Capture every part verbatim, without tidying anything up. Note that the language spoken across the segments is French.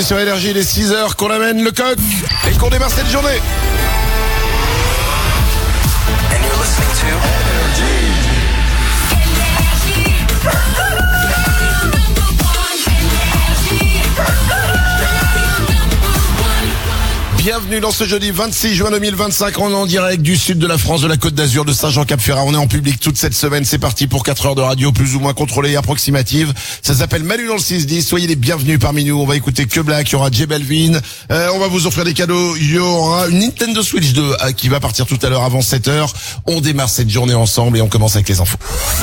bienvenue sur Énergie, il est six heures qu'on amène le coq et qu'on démarre cette journée. And you're listening to Bienvenue dans ce jeudi vingt-six juin deux mille vingt-cinq, on est en direct du sud de la France, de la Côte d'Azur, de Saint-Jean-Cap-Ferrat. On est en public toute cette semaine, c'est parti pour quatre heures de radio plus ou moins contrôlée et approximative. Ça s'appelle Manu dans le six dix, soyez les bienvenus parmi nous. On va écouter Que Black, il y aura J Balvin, euh, on va vous offrir des cadeaux, il y aura une Nintendo Switch deux euh, qui va partir tout à l'heure avant sept heures. On démarre cette journée ensemble et on commence avec les infos.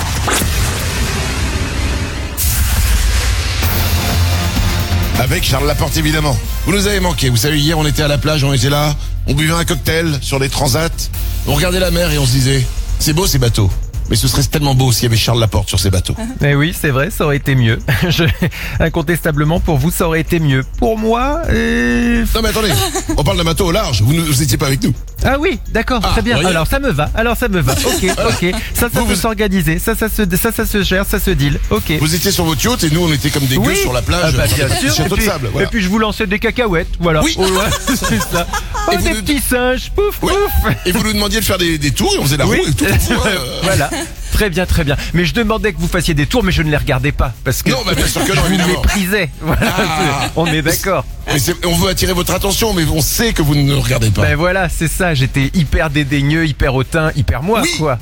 Avec Charles Laporte évidemment. Vous nous avez manqué, vous savez, hier on était à la plage, on était là, on buvait un cocktail sur les transats, on regardait la mer et on se disait, c'est beau ces bateaux. Mais ce serait tellement beau s'il y avait Charles Laporte sur ces bateaux. Eh oui, c'est vrai, ça aurait été mieux. Je... Incontestablement, pour vous, ça aurait été mieux. Pour moi, euh... Non mais attendez, on parle d'un bateau au large, vous n'étiez pas avec nous. Ah oui, d'accord, Ah, très bien. voyez. Alors ça me va, alors ça me va. Ok, ok. Ça, ça Vous, peut vous- s'organiser, ça, ça se, ça, ça se gère, ça se deal. Ok. Vous étiez sur votre yacht et nous on était comme des gueux Oui, sur la plage. ah bah, enfin, bien des sûr. châteaux Et puis, de sable. Voilà. et puis je vous lançais des cacahuètes, voilà. Oui. Oh, ouais, c'est ça. Oh, Et vous des nous- petits singes, pouf, Ouais. pouf. Et vous nous demandiez de faire des, des tours et on faisait la Oui. roue et tout. pour vous, euh. Voilà. Très bien, très bien. Mais je demandais que vous fassiez des tours, mais je ne les regardais pas. Parce que Non, bah, bien sûr que non, je vous évidemment. méprisais. Voilà. Ah. On est d'accord. Mais c'est- on veut attirer votre attention, mais on sait que vous ne nous regardez pas. Ben voilà, c'est ça, j'étais hyper dédaigneux, hyper hautain, hyper moi, Oui. quoi.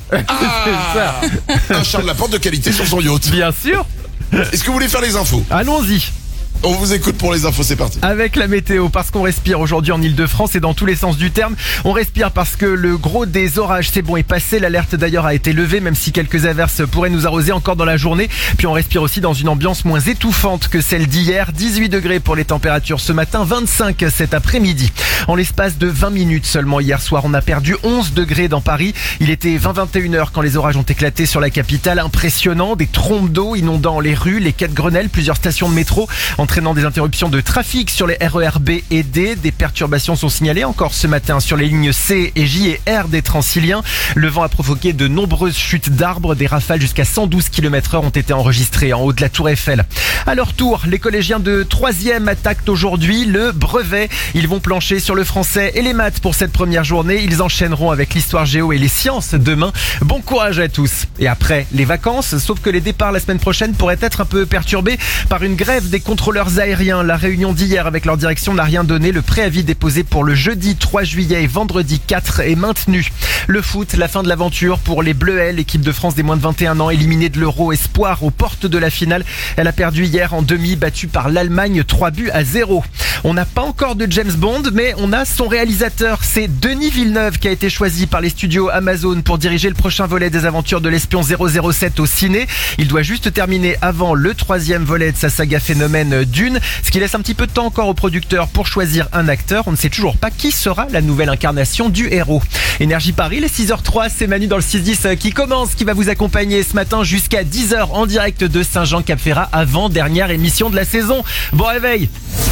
Ah. C'est ça. Un Charles Laporte de qualité sur son yacht. Bien sûr. Est-ce que vous voulez faire les infos? Allons-y. On vous écoute pour les infos, c'est parti. Avec la météo, parce qu'on respire aujourd'hui en Ile-de-France et dans tous les sens du terme. On respire parce que le gros des orages, c'est bon, est passé. L'alerte d'ailleurs a été levée, même si quelques averses pourraient nous arroser encore dans la journée. Puis on respire aussi dans une ambiance moins étouffante que celle d'hier. dix-huit degrés pour les températures ce matin, vingt-cinq cet après-midi. En l'espace de vingt minutes seulement hier soir, on a perdu onze degrés dans Paris. Il était vingt vingt et une heures quand les orages ont éclaté sur la capitale. Impressionnant, des trompes d'eau inondant les rues, les quais de Grenelle, plusieurs stations de métro, entraînant des interruptions de trafic sur les R E R B et D. Des perturbations sont signalées encore ce matin sur les lignes C et J et R des Transiliens. Le vent a provoqué de nombreuses chutes d'arbres. Des rafales jusqu'à cent douze kilomètres heure ont été enregistrées en haut de la Tour Eiffel. À leur tour, les collégiens de troisième attaquent aujourd'hui le brevet. Ils vont plancher sur le français et les maths pour cette première journée. Ils enchaîneront avec l'histoire géo et les sciences demain. Bon courage à tous. Et après, les vacances, sauf que les départs la semaine prochaine pourraient être un peu perturbés par une grève des contrôleurs aériens. La réunion d'hier avec leur direction n'a rien donné. Le préavis déposé pour le jeudi trois juillet et vendredi quatre est maintenu. Le foot, la fin de l'aventure pour les Bleuets, l'équipe de France des moins de vingt et un ans éliminée de l'Euro Espoir aux portes de la finale. Elle a perdu hier en demi, battue par l'Allemagne trois buts à zéro. On n'a pas encore de James Bond, mais on a son réalisateur. C'est Denis Villeneuve qui a été choisi par les studios Amazon pour diriger le prochain volet des aventures de l'espion zéro zéro sept au ciné. Il doit juste terminer avant le troisième volet de sa saga phénomène Dune, ce qui laisse un petit peu de temps encore aux producteurs pour choisir un acteur. On ne sait toujours pas qui sera la nouvelle incarnation du héros. Énergie Paris, les six heures trois, c'est Manu dans le six dix qui commence, qui va vous accompagner ce matin jusqu'à dix heures en direct de Saint-Jean-Cap-Ferrat, avant dernière émission de la saison. Bon réveil.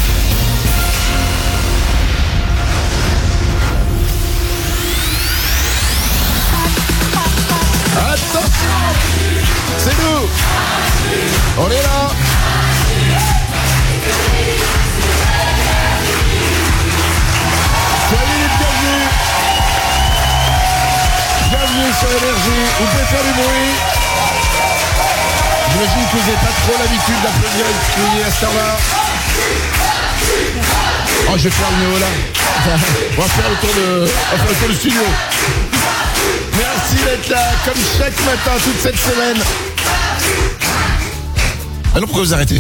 Attention, c'est nous. On est là. Soyez les bienvenus. Bienvenue sur Énergie. Vous pouvez faire du bruit. J'imagine que vous n'avez pas trop l'habitude d'applaudir et de crier à cette heure-là. Oh, je vais faire le néo là. On va faire le tour de, on va faire le tour du studio. Merci d'être là, comme chaque matin, toute cette semaine. Ah non, pourquoi vous arrêtez?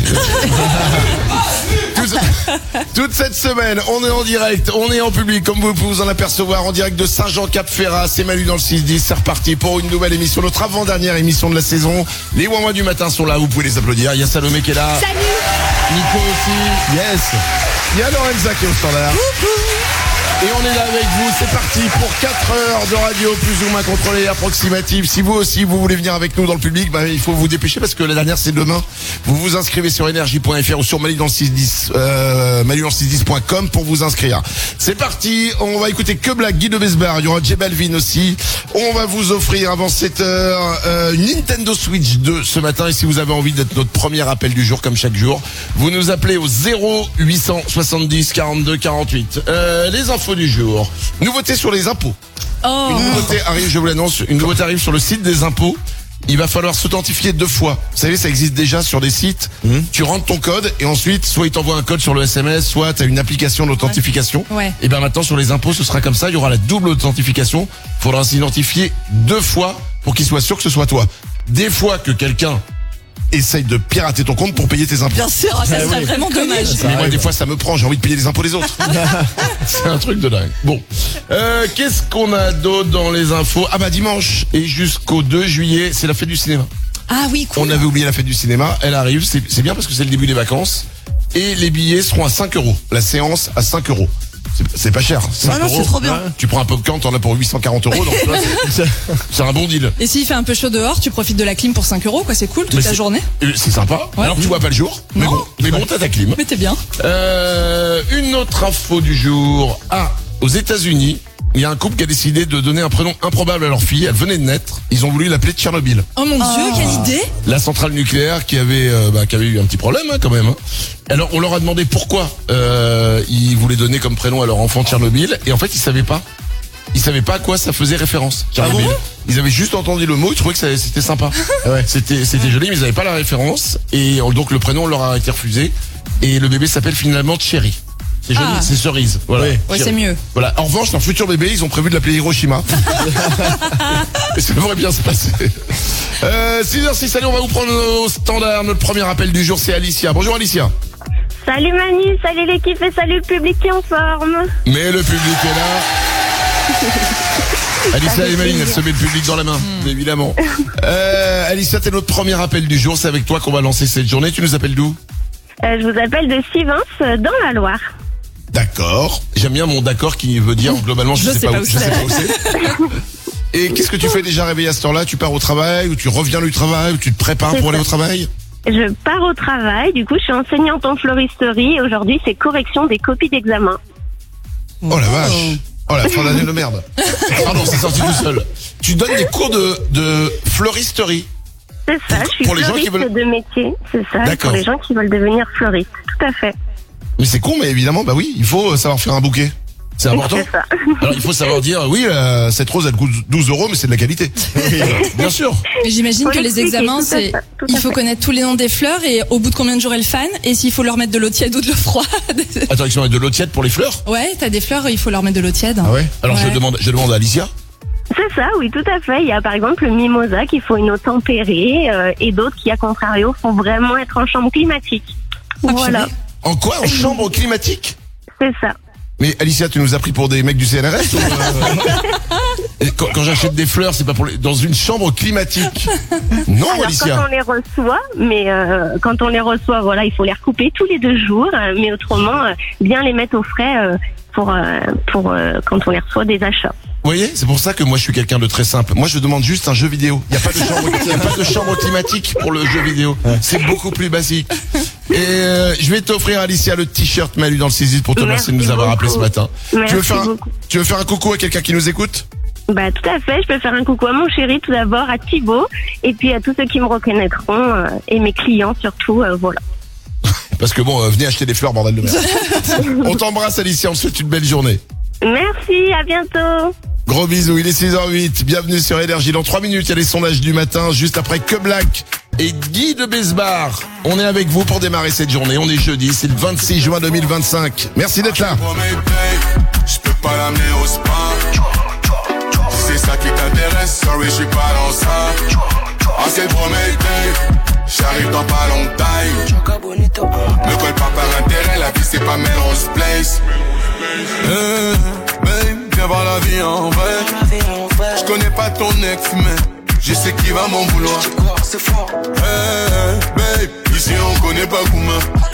Tout- Toute cette semaine, on est en direct, on est en public, comme vous pouvez vous en apercevoir, en direct de Saint-Jean-Cap-Ferrat. C'est Manu dans le six dix, c'est reparti pour une nouvelle émission, notre avant-dernière émission de la saison. Les Ouin-Ouin du matin sont là, vous pouvez les applaudir. Il y a Salomé qui est là. Salut. Nico aussi. Yes. Il y a Lorenza qui est au standard. Et on est là avec vous, c'est parti pour quatre heures de radio plus ou moins contrôlée et approximative. Si vous aussi vous voulez venir avec nous dans le public, bah, il faut vous dépêcher parce que la dernière c'est demain. Vous vous inscrivez sur énergie point f r ou sur Manu dans le six dix, euh, Manu dans le six dix point com pour vous inscrire. C'est parti, on va écouter Que Black, Guy de Besbar, il y aura J Balvin aussi. On va vous offrir avant sept heures euh, une Nintendo Switch deux ce matin. Et si vous avez envie d'être notre premier appel du jour comme chaque jour, vous nous appelez au zéro huit cent soixante-dix quarante-deux quarante-huit. Euh, les infos du jour. Nouveauté sur les impôts. Oh. Une nouveauté arrive, je vous l'annonce, une nouveauté arrive sur le site des impôts. Il va falloir s'authentifier deux fois. Vous savez, ça existe déjà sur des sites. Mmh. Tu rentres ton code et ensuite, soit il t'envoie un code sur le S M S, soit tu as une application d'authentification. Ouais. Ouais. Et bien maintenant, sur les impôts, ce sera comme ça. Il y aura la double authentification. Il faudra s'identifier deux fois pour qu'il soit sûr que ce soit toi. Des fois que quelqu'un essaye de pirater ton compte pour payer tes impôts. Bien sûr, ça serait vraiment dommage. Mais moi, des fois, ça me prend. J'ai envie de payer les impôts des autres. C'est un truc de dingue. Bon. Euh, qu'est-ce qu'on a d'autre dans les infos? Ah bah, dimanche et jusqu'au deux juillet, c'est la fête du cinéma. Ah oui, cool. On avait oublié la fête du cinéma. Elle arrive. C'est, c'est bien parce que c'est le début des vacances. Et les billets seront à cinq euros. La séance à cinq euros. C'est, c'est pas cher. Ah non, c'est trop bien. Tu prends un popcorn, t'en as pour huit cent quarante euros. Donc là, c'est, c'est un bon deal. Et s'il fait un peu chaud dehors, tu profites de la clim pour cinq euros, quoi. C'est cool toute Mais la c'est, journée. C'est sympa. Ouais. Alors tu vois pas le jour. Mais Non. bon, mais bon, t'as ta clim. Mais t'es bien. Euh, une autre info du jour. Ah, aux États-Unis, il y a un couple qui a décidé de donner un prénom improbable à leur fille. Elle venait de naître. Ils ont voulu l'appeler Tchernobyl. Oh mon dieu, quelle idée. La centrale nucléaire qui avait, euh, bah, qui avait eu un petit problème hein, quand même. Hein. Alors on leur a demandé pourquoi euh, ils voulaient donner comme prénom à leur enfant Tchernobyl. Et en fait, ils savaient pas. Ils savaient pas à quoi ça faisait référence. Tchernobyl. Ah bon? Ils avaient juste entendu le mot. Ils trouvaient que ça, c'était sympa. Ouais. C'était, c'était joli, mais ils avaient pas la référence. Et donc le prénom leur a été refusé. Et le bébé s'appelle finalement Cherry. C'est joli, Ah. c'est cerise. Voilà. Ouais, Cherry. c'est mieux. Voilà. En revanche, leur futur bébé, ils ont prévu de l'appeler Hiroshima. Et ça devrait bien se passer. Euh, six heures six, allez, on va vous prendre au standard. Notre premier appel du jour, c'est Alicia. Bonjour Alicia. Salut Manu, salut l'équipe et salut le public qui est en forme. Mais le public est là. Alicia et Maline, elle se met le public dans la main, mmh. évidemment. Euh, Alicia, t'es notre premier appel du jour. C'est avec toi qu'on va lancer cette journée. Tu nous appelles d'où? Euh, je vous appelle de Sivins, euh, dans la Loire. D'accord. J'aime bien mon d'accord qui veut dire globalement je, Je sais, sais pas, pas où, où je sais pas où c'est. Et qu'est-ce que tu fais déjà réveillé à cette heure-là? Tu pars au travail ou tu reviens du travail ou tu te prépares C'est pour aller ça. au travail? Je pars au travail, du coup je suis enseignante en floristerie et aujourd'hui c'est correction des copies d'examen. Oh la vache. Oh la fin d'année de merde. Pardon, c'est sorti tout seul. Tu donnes des cours de, de fleuristerie. C'est ça, je suis Pour les gens fleuriste qui veulent- de métier, c'est ça, D'accord. pour les gens qui veulent devenir fleuristes, tout à fait. Mais c'est con, mais évidemment, bah oui, il faut savoir faire un bouquet. C'est important. C'est ça. Alors il faut savoir dire, oui, euh, cette rose elle coûte douze euros, mais c'est de la qualité. Bien sûr. Mais j'imagine Faut que les l'expliquer, examens, tout à c'est, fait, tout à il faut fait. connaître tous les noms des fleurs et au bout de combien de jours elles fanent et s'il faut leur mettre de l'eau tiède ou de l'eau froide. Attends, ils sont de l'eau tiède pour les fleurs? Ouais, t'as des fleurs, il faut leur mettre de l'eau tiède. Ah ouais? Alors je Ouais. demande, je demande à Alicia. C'est ça, oui, tout à fait. Il y a par exemple le mimosa qui faut une eau tempérée euh, et d'autres qui, à contrario, faut vraiment être en chambre climatique. Ah, Voilà, purée. En quoi? En chambre climatique? c'est ça. Mais Alicia, tu nous as pris pour des mecs du C N R S ou, euh, et quand, quand j'achète des fleurs, c'est pas pour les, dans une chambre climatique. Non, Alors Alicia. quand on les reçoit, mais euh, quand on les reçoit, voilà, il faut les recouper tous les deux jours, euh, mais autrement, euh, bien les mettre au frais euh, pour euh, pour euh, quand on les reçoit des achats. Vous voyez, c'est pour ça que moi je suis quelqu'un de très simple. Moi je demande juste un jeu vidéo. Il n'y a pas de chambre, il y a pas de chambre climatique pour le jeu vidéo. C'est beaucoup plus basique. Et euh, je vais t'offrir Alicia le t-shirt Manu dans le six dix pour te remercier de nous Merci avoir appelé ce beaucoup. matin. Merci tu veux faire un, beaucoup. tu veux faire un coucou à quelqu'un qui nous écoute? Bah tout à fait. Je peux faire un coucou à mon chéri tout d'abord, à Thibaut, et puis à tous ceux qui me reconnaîtront euh, et mes clients surtout. Euh, voilà. Parce que bon, euh, venez acheter des fleurs, bordel de merde. On t'embrasse Alicia, on te souhaite une belle journée. Merci, à bientôt. Gros bisous, il est six heures huit, bienvenue sur Énergie. Dans trois minutes, il y a les sondages du matin, juste après Que Black et Guy de Besbar. On est avec vous pour démarrer cette journée, on est jeudi, c'est le vingt-six juin deux mille vingt-cinq. Merci d'être là. Je peux pas l'amener au spa. Si c'est ça qui t'intéresse, sorry, je suis pas dans ça. Ah, c'est le premier day. J'arrive dans pas longtemps. Ne colle pas par intérêt, la vie c'est pas Melrose Place. Hey, babe, viens voir la vie en vrai. Je connais pas ton ex, mais je sais qu'il va m'en vouloir. Hey, babe, ici on connaît pas Gouma. On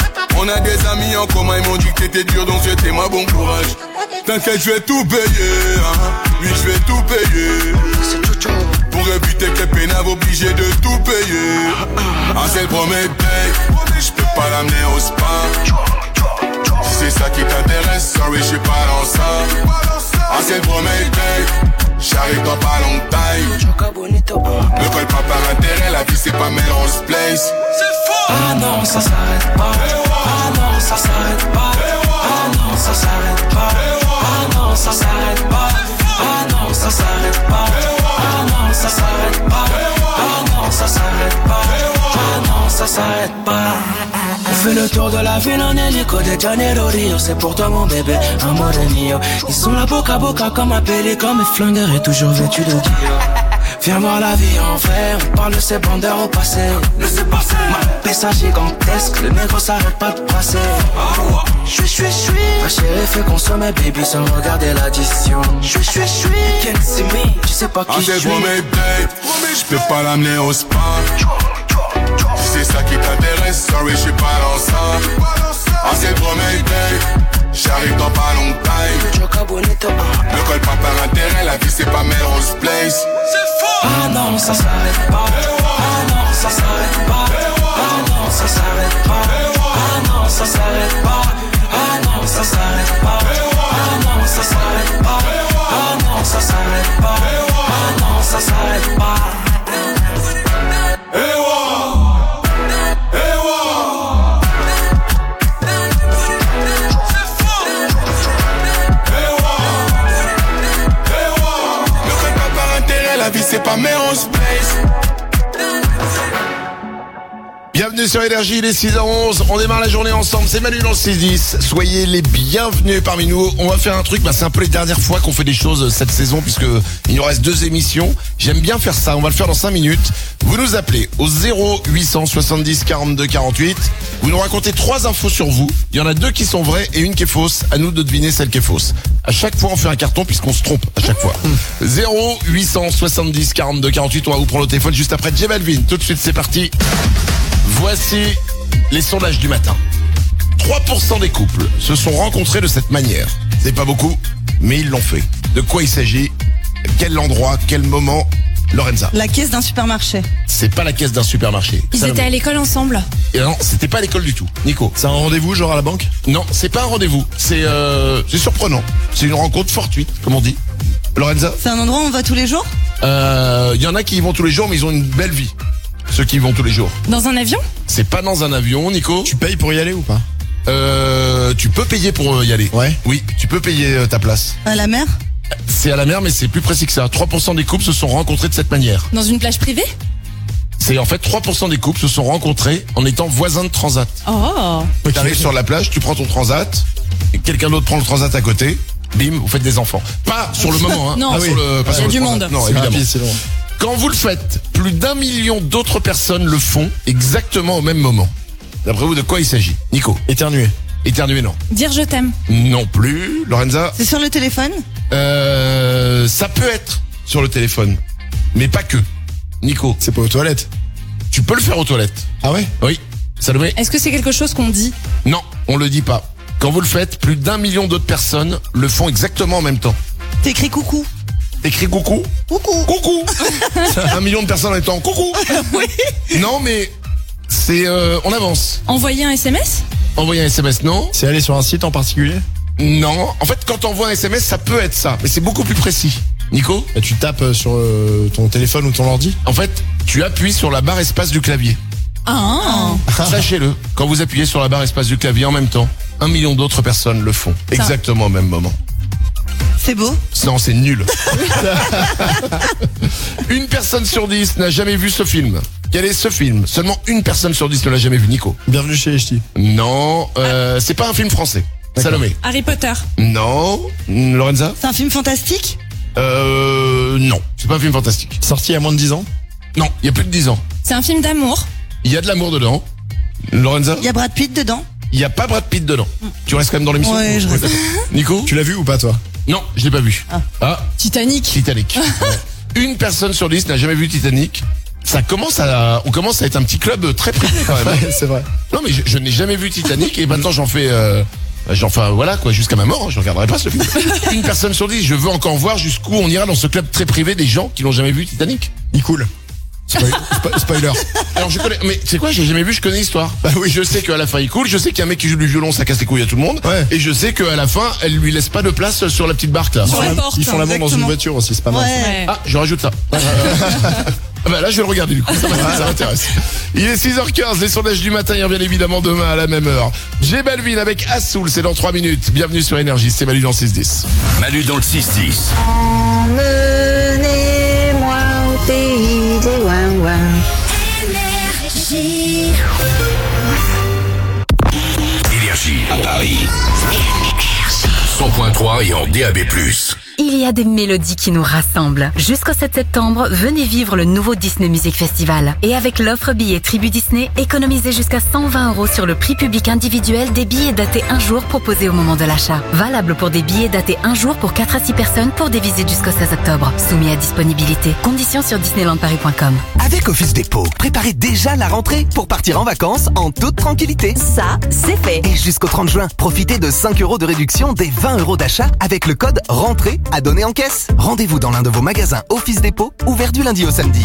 On a des amis en commun, ils m'ont dit que t'étais dur, donc souhaitez-moi bon courage. T'inquiète, je vais tout payer, hein. Oui, je vais tout payer. Pour éviter que les pénaves obligés de tout payer. Ah, c'est le premier date, je peux pas l'amener au spa. Si c'est ça qui t'intéresse, sorry, je suis pas dans ça. Ah, c'est le premier date, j'arrive dans pas longtemps. Ne colle pas par intérêt, la vie c'est pas Melrose Place. Ah non, ça s'arrête pas. Ah non, ça s'arrête pas. Ah non, ça s'arrête pas. Ah non, ça s'arrête pas. Ah non, ça s'arrête pas. Ah non, ça s'arrête pas. Ah non, ça s'arrête pas. Ah non, ça s'arrête pas. On fait le tour de la ville en hélico de Janeiro Rio. C'est pour toi mon bébé, amore mio. Ils sont là boca à boca comme un pélican. Mes flingueurs est toujours vêtu de Dior. Viens voir la vie en vrai, on parle de ces bandeurs au passé. Laissez passer. Ma pessa gigantesque, le négro s'arrête pas de passer. J'suis, j'suis, j'suis. Ma chérie fait consommer baby sans regarder l'addition. J'suis, j'suis, j'suis. Can't see me, tu sais pas qui j'suis. Ah c'est pour mes dates, je peux pas l'amener au spa. Si c'est ça qui t'intéresse, sorry, j'suis pas dans ça. Ah c'est pour mes dates, j'arrive dans pas longtemps. Ne colle pas par intérêt, la vie c'est pas Melrose Place. Ah non, ça s'arrête pas. Ah non, ça s'arrête pas. Ah non, ça s'arrête pas. Ah non, ça s'arrête pas. Ah non, ça s'arrête pas. Ah non, ça s'arrête pas. Ah non, ça s'arrête pas. Ah non, ça s'arrête pas. La vie c'est pas Melrose Place. Bienvenue sur Énergie, il est six heures onze, on démarre la journée ensemble, c'est Manu dans le six dix, soyez les bienvenus parmi nous. On va faire un truc, bah c'est un peu les dernières fois qu'on fait des choses cette saison puisque il nous reste deux émissions. J'aime bien faire ça, on va le faire dans cinq minutes. Vous nous appelez au zéro huit cent soixante-dix quarante-deux quarante-huit. Vous nous racontez trois infos sur vous. Il y en a deux qui sont vraies et une qui est fausse. À nous de deviner celle qui est fausse. À chaque fois, on fait un carton puisqu'on se trompe à chaque fois. zéro huit cent soixante-dix quarante-deux quarante-huit. On va vous prendre le téléphone juste après J Balvin. Tout de suite, c'est parti. Voici les sondages du matin. trois pour cent des couples se sont rencontrés de cette manière. C'est pas beaucoup, mais ils l'ont fait. De quoi il s'agit? Quel endroit? Quel moment? Lorenza. La caisse d'un supermarché. C'est pas la caisse d'un supermarché. Ils Salomé. étaient à l'école ensemble. Et non, c'était pas à l'école du tout. Nico. C'est un rendez-vous genre à la banque? Non, c'est pas un rendez-vous. C'est euh, c'est surprenant. C'est une rencontre fortuite, comme on dit. Lorenza. C'est un endroit où on va tous les jours? Euh, y en a qui y vont tous les jours, mais ils ont une belle vie. Ceux qui y vont tous les jours. Dans un avion? C'est pas dans un avion, Nico. Tu payes pour y aller ou pas? Euh, tu peux payer pour y aller. Ouais. Oui, tu peux payer euh, ta place. À la mer? C'est à la mer, mais c'est plus précis que ça. trois pour cent des couples se sont rencontrés de cette manière. Dans une plage privée? C'est en fait trois pour cent des couples se sont rencontrés en étant voisins de transat. Oh. Tu arrives sur la plage, tu prends ton transat, et quelqu'un d'autre prend le transat à côté, bim, vous faites des enfants. Pas sur le moment, hein. Non. Pas Ah sur oui. le, pas Il y sur a le du transat. monde. Non, C'est évidemment. rapide, c'est long. Quand vous le faites, plus d'un million d'autres personnes le font exactement au même moment. D'après vous, de quoi il s'agit? Nico. Éternuer. Éternuer, non. Dire je t'aime. Non plus. Lorenza. C'est sur le téléphone? Euh, ça peut être sur le téléphone, mais pas que. Nico. C'est pas aux toilettes. Tu peux le faire aux toilettes. Ah ouais? Oui. Salomé. Est-ce que c'est quelque chose qu'on dit? Non, on le dit pas. Quand vous le faites, plus d'un million d'autres personnes le font exactement en même temps. T'écris coucou. T'écris coucou. Coucou. Coucou. Un million de personnes en même temps. Coucou. Oui. Non, mais c'est euh, on avance. Envoyer un S M S? Envoyer un S M S, non. C'est aller sur un site en particulier? Non. En fait, quand on envoie un S M S, ça peut être ça, mais c'est beaucoup plus précis. Nico. Bah, tu tapes euh, sur euh, ton téléphone ou ton ordi? En fait, tu appuies sur la barre espace du clavier. Ah. Sachez-le, quand vous appuyez sur la barre espace du clavier en même temps, un million d'autres personnes le font. Exactement au même moment. C'est beau? Non, c'est nul. Une personne sur dix n'a jamais vu ce film. Quel est ce film? Seulement une personne sur dix ne l'a jamais vu, Nico. Bienvenue chez les Ch'tis. Non, euh, c'est pas un film français. Salomé. Harry Potter. Non. Lorenza. C'est un film fantastique? Euh, non. C'est pas un film fantastique. Sorti il y a moins de dix ans? Non, il y a plus de dix ans. C'est un film d'amour. Il y a de l'amour dedans. Lorenza. Il y a Brad Pitt dedans? Il y a pas Brad Pitt dedans. Tu restes quand même dans l'émission? Ouais, je reste. Nico. Tu l'as vu ou pas toi? Non, je l'ai pas vu. Ah. Ah, Titanic. Titanic. Une personne sur dix n'a jamais vu Titanic. ça commence à, on commence à être un petit club très privé quand même. Ouais, c'est vrai. Non mais je, je n'ai jamais vu Titanic et maintenant j'en fais, euh, j'en fais, voilà quoi, jusqu'à ma mort, hein, je regarderai pas ce film. Une personne sur dix, je veux encore voir jusqu'où on ira dans ce club très privé des gens qui n'ont jamais vu Titanic. Il coule. Spoil- spo- spoiler. Alors je connais, mais c'est quoi, j'ai jamais vu, je connais l'histoire. Bah oui, je sais qu'à la fin il coule, je sais qu'il y a un mec qui joue du violon, ça casse les couilles à tout le monde. Ouais. Et je sais qu'à la fin, elle lui laisse pas de place sur la petite barque là. Sur la Ils porte, font l'amour dans une exactement. voiture aussi, c'est pas mal. Ouais. Ah, je rajoute ça. Ah bah là je vais le regarder du coup, ça m'a- ça m'intéresse. Il est six heures quinze, les sondages du matin, il revient évidemment demain à la même heure. J Balvin avec Assoul, c'est dans trois minutes. Bienvenue sur Énergie, c'est Manu dans le six dix. Manu dans le six dix. Emmenez-moi au pays des ouin-ouin. Énergie à Paris. cent point trois et en D A B plus. Il y a des mélodies qui nous rassemblent. Jusqu'au sept septembre, venez vivre le nouveau Disney Music Festival. Et avec l'offre billet Tribu Disney, économisez jusqu'à cent vingt euros sur le prix public individuel des billets datés un jour proposés au moment de l'achat. Valable pour des billets datés un jour pour quatre à six personnes pour des visites jusqu'au seize octobre. Soumis à disponibilité. Conditions sur disneyland paris point com. Avec Office Depot, préparez déjà la rentrée pour partir en vacances en toute tranquillité. Ça, c'est fait. Et jusqu'au trente juin, profitez de cinq euros de réduction des vingt euros d'achat avec le code RENTRée à donner en caisse. Rendez-vous dans l'un de vos magasins Office Depot, ouvert du lundi au samedi.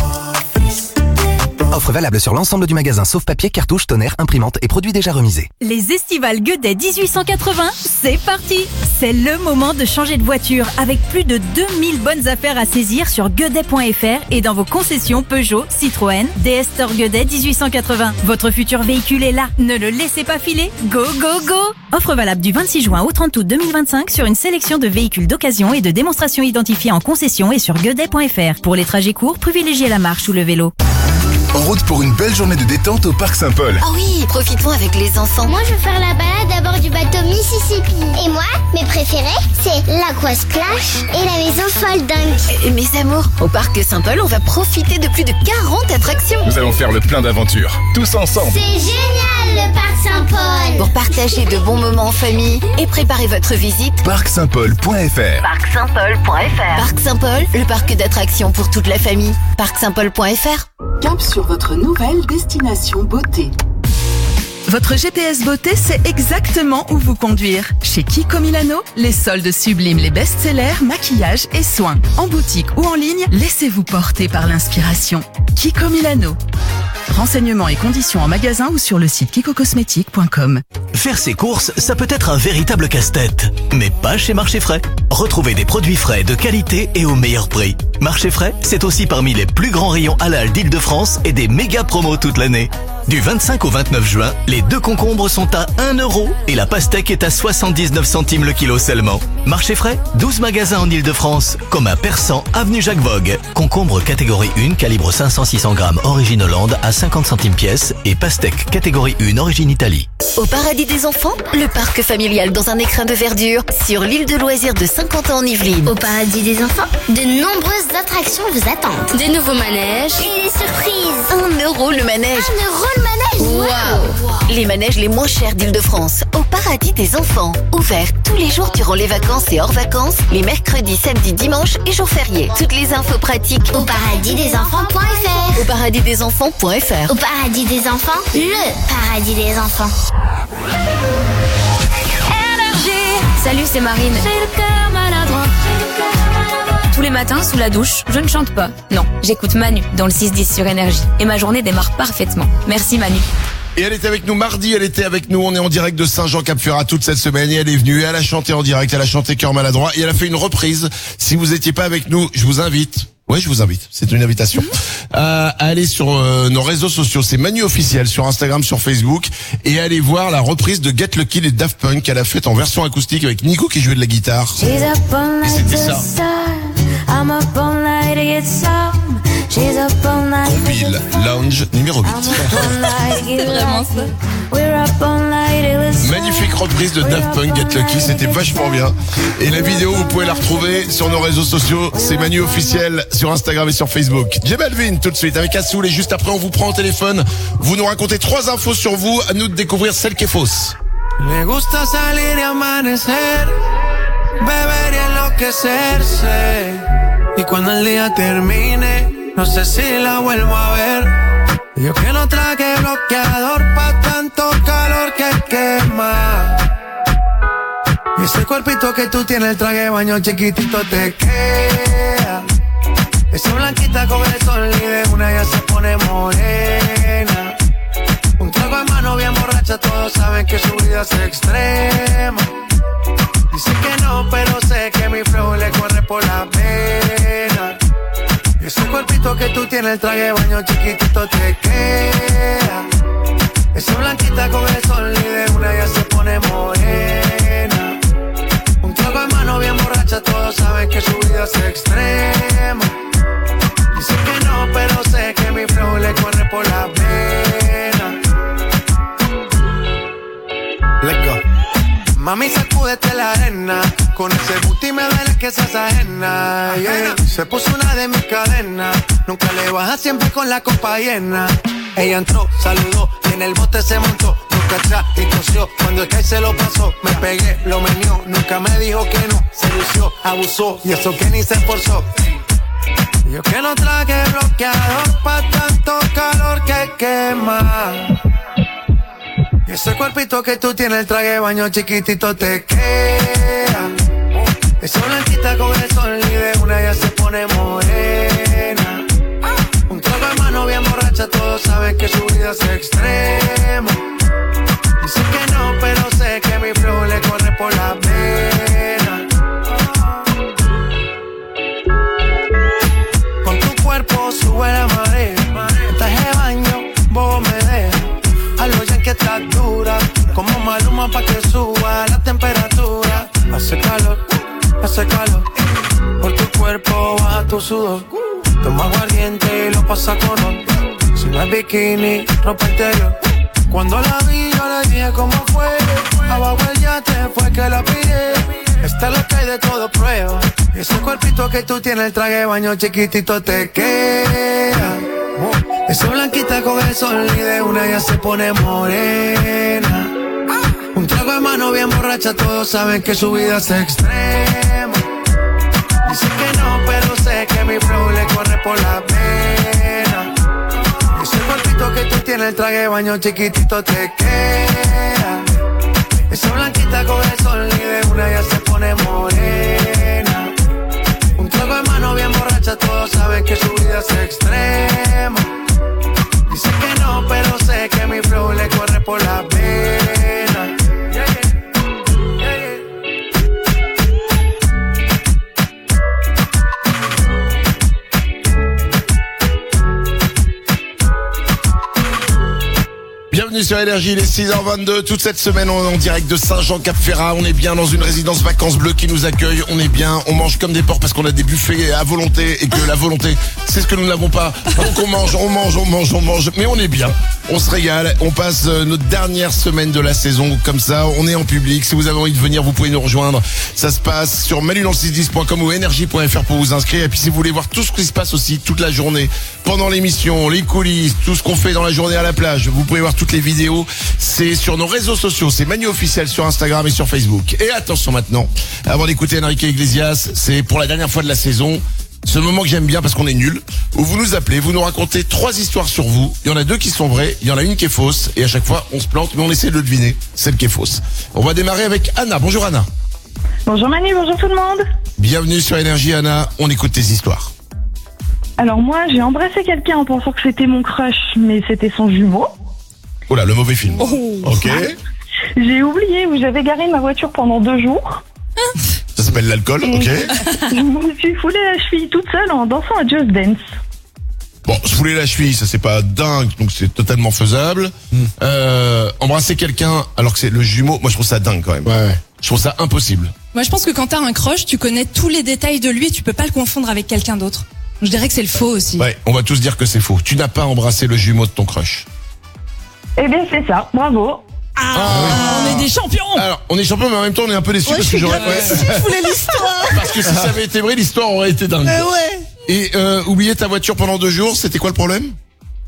Offre valable sur l'ensemble du magasin sauf papier, cartouche, tonnerre, imprimante et produits déjà remisés. Les Estivales Gueudet dix-huit cent quatre-vingts, c'est parti! C'est le moment de changer de voiture avec plus de deux mille bonnes affaires à saisir sur gueudet point f r et dans vos concessions Peugeot, Citroën, D S Store Gueudet dix-huit cent quatre-vingts. Votre futur véhicule est là, ne le laissez pas filer, go go go! Offre valable du vingt-six juin au trente août deux mille vingt-cinq sur une sélection de véhicules d'occasion et de démonstration identifiés en concession et sur gueudet point f r. Pour les trajets courts, privilégiez la marche ou le vélo. En route pour une belle journée de détente au Parc Saint-Paul. Oh oui, profitons avec les enfants. Moi, je veux faire la balade à bord du bateau Mississippi. Et moi, mes préférés, c'est l'Aqua Splash et la maison folle Dunk. Et mes amours, au Parc Saint-Paul, on va profiter de plus de quarante attractions. Nous allons faire le plein d'aventures, tous ensemble. C'est génial, le Parc Saint-Paul. Pour partager de bons moments en famille et préparer votre visite, parc saint paul point f r. parc saint paul point f r. Parc Saint-Paul, le parc d'attractions pour toute la famille. parc saint paul point f r. Cap sur votre nouvelle destination beauté. Votre G P S beauté sait exactement où vous conduire. Chez Kiko Milano, les soldes subliment les best-sellers, maquillage et soins. En boutique ou en ligne, laissez-vous porter par l'inspiration. Kiko Milano. Renseignements et conditions en magasin ou sur le site kiko cosmétique point com. Faire ses courses, ça peut être un véritable casse-tête. Mais pas chez Marché Frais. Retrouvez des produits frais de qualité et au meilleur prix. Marché Frais, c'est aussi parmi les plus grands rayons halal d'Île-de-France et des méga promos toute l'année. Du vingt-cinq au vingt-neuf juin, les deux concombres sont à un euro et la pastèque est à soixante-dix-neuf centimes le kilo seulement. Marché Frais, douze magasins en Île-de-France, comme à Persan, avenue Jacques Vogue. Concombre catégorie un, calibre cinq cents à six cents grammes, origine Hollande, à cinquante centimes pièce et pastèque catégorie un, origine Italie. Au paradis des enfants, le parc familial dans un écrin de verdure sur l'île de loisirs de Saint-Quentin en Yvelines. Au paradis des enfants, de nombreuses attractions vous attendent. Des nouveaux manèges et des surprises. Un euro le manège. Un euro le manège. Waouh! Les manèges les moins chers d'Île-de-France. Au paradis des enfants. Ouvert tous les jours durant les vacances et hors vacances, les mercredis, samedis, dimanches et jours fériés. Toutes les infos pratiques au paradis des enfants point f r. Au paradis des enfants point f r. Au paradis des enfants, le paradis des enfants. Salut, c'est Marine. J'ai le cœur maladroit. Tous les matins, sous la douche, je ne chante pas. Non, j'écoute Manu dans le six dix sur Énergie. Et ma journée démarre parfaitement. Merci Manu. Et elle était avec nous mardi, elle était avec nous, on est en direct de Saint-Jean-Cap-Ferrat toute cette semaine et elle est venue, elle a chanté en direct, elle a chanté Cœur maladroit et elle a fait une reprise. Si vous étiez pas avec nous, je vous invite, ouais je vous invite, c'est une invitation, à aller sur euh, nos réseaux sociaux, c'est Manu officiel sur Instagram, sur Facebook et allez voir la reprise de Get Lucky des Daft Punk qu'elle a faite en version acoustique avec Nico qui jouait de la guitare. Et c'était ça. Mobile Lounge numéro huit. C'est vraiment ça. Magnifique reprise de Daft Punk, Get Lucky, c'était vachement bien. Et la vidéo, vous pouvez la retrouver sur nos réseaux sociaux. C'est Manu officiel sur Instagram et sur Facebook. J Balvin tout de suite avec Assoul et juste après on vous prend au téléphone. Vous nous racontez trois infos sur vous, à nous de découvrir celle qui est fausse. Me gusta salir y amanecer, beber y enloquecerse. Y cuando el día termine, no sé si la vuelvo a ver. Yo que no traje bloqueador pa' tanto calor que quema. Y ese cuerpito que tú tienes, el traje de baño chiquitito te queda. Esa blanquita con el sol y de una ya se pone morena. Un trago en mano bien borracha, todos saben que su vida es extrema. Dice que no, pero sé que mi flow le corre por la pena. Y ese cuerpito que tú tienes, el traje de baño chiquitito te queda. Esa blanquita con el sol y de una ya se pone morena. Un trago en mano bien borracha, todos saben que su vida es extrema. Dice que no, pero sé que mi flow le corre por la pena. Let's go. Mami, sacúdete la arena. Con ese booty me duele que seas ajena, yeah. Se puso una de mis cadenas. Nunca le baja, siempre con la copa llena. Ella entró, saludó y en el bote se montó. Nunca atrás y tosió. Cuando el que se lo pasó, me pegué, lo menió. Nunca me dijo que no. Se lució, abusó y eso que ni se esforzó. Yo que no traje bloqueador pa' tanto calor que quema. Y ese cuerpito que tú tienes, el traje de baño chiquitito te queda. Esa blanquita con el sol y de una ya se pone morena. Un trago de mano bien borracha, todos saben que su vida es extrema. Dice que no, pero sé que mi flow le corre por la pena. Con tu cuerpo sube la marea. El traje de baño, vos me dejas. A lo ya que estás dura, como Maluma pa' que suba la temperatura. Hace calor, hace calor. Por tu cuerpo baja tu sudor. Toma aguardiente y lo pasa con ron. Si no es bikini, ropa interior. Cuando la vi yo le dije cómo fue. Abajo el yate fue que la pillé. Esta es lo que hay de todo prueba. Ese cuerpito que tú tienes, el traje de baño chiquitito te queda. Esa blanquita con el sol y de una ya se pone morena. Un trago de mano bien borracha, todos saben que su vida es extrema. Dice que no, pero sé que mi flow le corre por la pena. Ese cuerpito que tú tienes, el traje de baño chiquitito te queda. Esa blanquita con el sol y de una ya se pone morena. Un trago de mano bien borracha, todos saben que su vida es extrema. Dice que no, pero sé que mi flow le corre por la pena. Yeah, yeah. Yeah, yeah. Bienvenue sur Énergie, il est six heures vingt-deux. Toute cette semaine, on est en direct de Saint-Jean-Cap-Ferrat. On est bien dans une résidence Vacances Bleues qui nous accueille. On est bien, on mange comme des porcs parce qu'on a des buffets à volonté et que la volonté, c'est ce que nous n'avons pas. Donc on mange, on mange, on mange, on mange. Mais on est bien, on se régale. On passe notre dernière semaine de la saison comme ça. On est en public. Si vous avez envie de venir, vous pouvez nous rejoindre. Ça se passe sur manu dans le six dix point com ou énergie point f r pour vous inscrire. Et puis si vous voulez voir tout ce qui se passe aussi toute la journée, pendant l'émission, les coulisses, tout ce qu'on fait dans la journée à la plage, vous pouvez voir toutes les vidéos. C'est sur nos réseaux sociaux. C'est Manu Officiel sur Instagram et sur Facebook. Et attention maintenant, avant d'écouter Enrique Iglesias, c'est pour la dernière fois de la saison. Ce moment que j'aime bien parce qu'on est nuls, où vous nous appelez, vous nous racontez trois histoires sur vous. Il y en a deux qui sont vraies, il y en a une qui est fausse. Et à chaque fois, on se plante, mais on essaie de le deviner, celle qui est fausse. On va démarrer avec Anna. Bonjour Anna. Bonjour Manu, bonjour tout le monde. Bienvenue sur Énergie Anna, on écoute tes histoires. Alors moi, j'ai embrassé quelqu'un en pensant que c'était mon crush, mais c'était son jumeau. Oh là, le mauvais film. Oh. Ok. J'ai oublié où j'avais garé ma voiture pendant deux jours. Ça s'appelle l'alcool, Et ok. Je me suis foulée la cheville toute seule en dansant à Just Dance. Bon, se fouler la cheville, ça c'est pas dingue, donc c'est totalement faisable. Mm. Euh, embrasser quelqu'un alors que c'est le jumeau, moi je trouve ça dingue quand même. Ouais. Je trouve ça impossible. Moi, je pense que quand t'as un crush, tu connais tous les détails de lui et tu peux pas le confondre avec quelqu'un d'autre. Je dirais que c'est le faux aussi. Ouais, on va tous dire que c'est faux. Tu n'as pas embrassé le jumeau de ton crush. Eh bien, c'est ça. Bravo. Ah, ah oui. On est des champions. Alors, on est champions, mais en même temps, on est un peu déçus ouais, parce que j'aurais. Ouais. Je voulais l'histoire. Parce que si ça avait été vrai, l'histoire aurait été dingue. Euh, ouais. Et euh, oublier ta voiture pendant deux jours, c'était quoi le problème?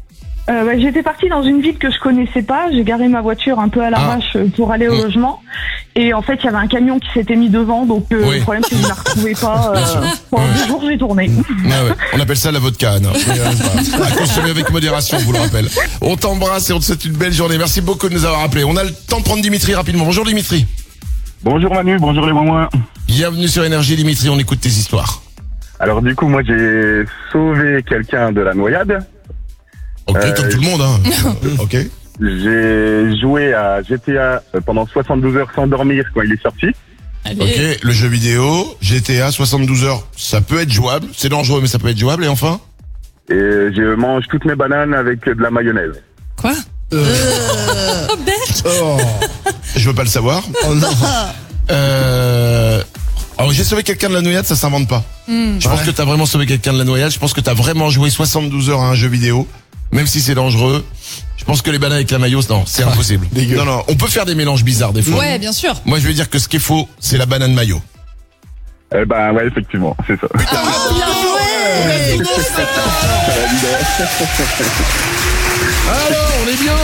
Euh, bah, j'étais partie dans une ville que je connaissais pas. J'ai garé ma voiture un peu à l'arrache euh, pour aller au Mmh. logement. Et en fait, il y avait un camion qui s'était mis devant. Donc euh, Oui. le problème, c'est que je ne la retrouvais pas. Bien sûr. Euh, pendant deux jours, j'ai tourné. Ouais, ouais. On appelle ça la vodka, Anne. Mais, euh, c'est pas- à consommer avec modération, je vous le rappelle. On t'embrasse et on te souhaite une belle journée. Merci beaucoup de nous avoir appelés. On a le temps de prendre Dimitri rapidement. Bonjour Dimitri. Bonjour Manu, bonjour les moins. Bienvenue sur Énergie Dimitri, on écoute tes histoires. Alors du coup, moi j'ai sauvé quelqu'un de la noyade. Ok, Euh, comme tout le monde, hein. Ok. J'ai joué à G T A pendant soixante-douze heures sans dormir quand il est sorti. Ok, le jeu vidéo, G T A, soixante-douze heures, ça peut être jouable. C'est dangereux, mais ça peut être jouable. Et enfin? Et je mange toutes mes bananes avec de la mayonnaise. Quoi? Euh... Robert? Oh. Je veux pas le savoir. Oh non. Euh... Alors j'ai sauvé quelqu'un de la noyade, ça s'invente pas. Mm. Je pense que t'as vraiment sauvé quelqu'un de la noyade. Je pense que t'as vraiment joué soixante-douze heures à un jeu vidéo, même si c'est dangereux. Je pense que les bananes avec la mayo, non, c'est impossible. Non, non, on peut faire des mélanges bizarres des fois. Ouais, bien sûr. Moi, je vais dire que ce qui est faux, c'est la banane mayo. Eh ben ouais, effectivement, c'est ça. Alors, on est bien.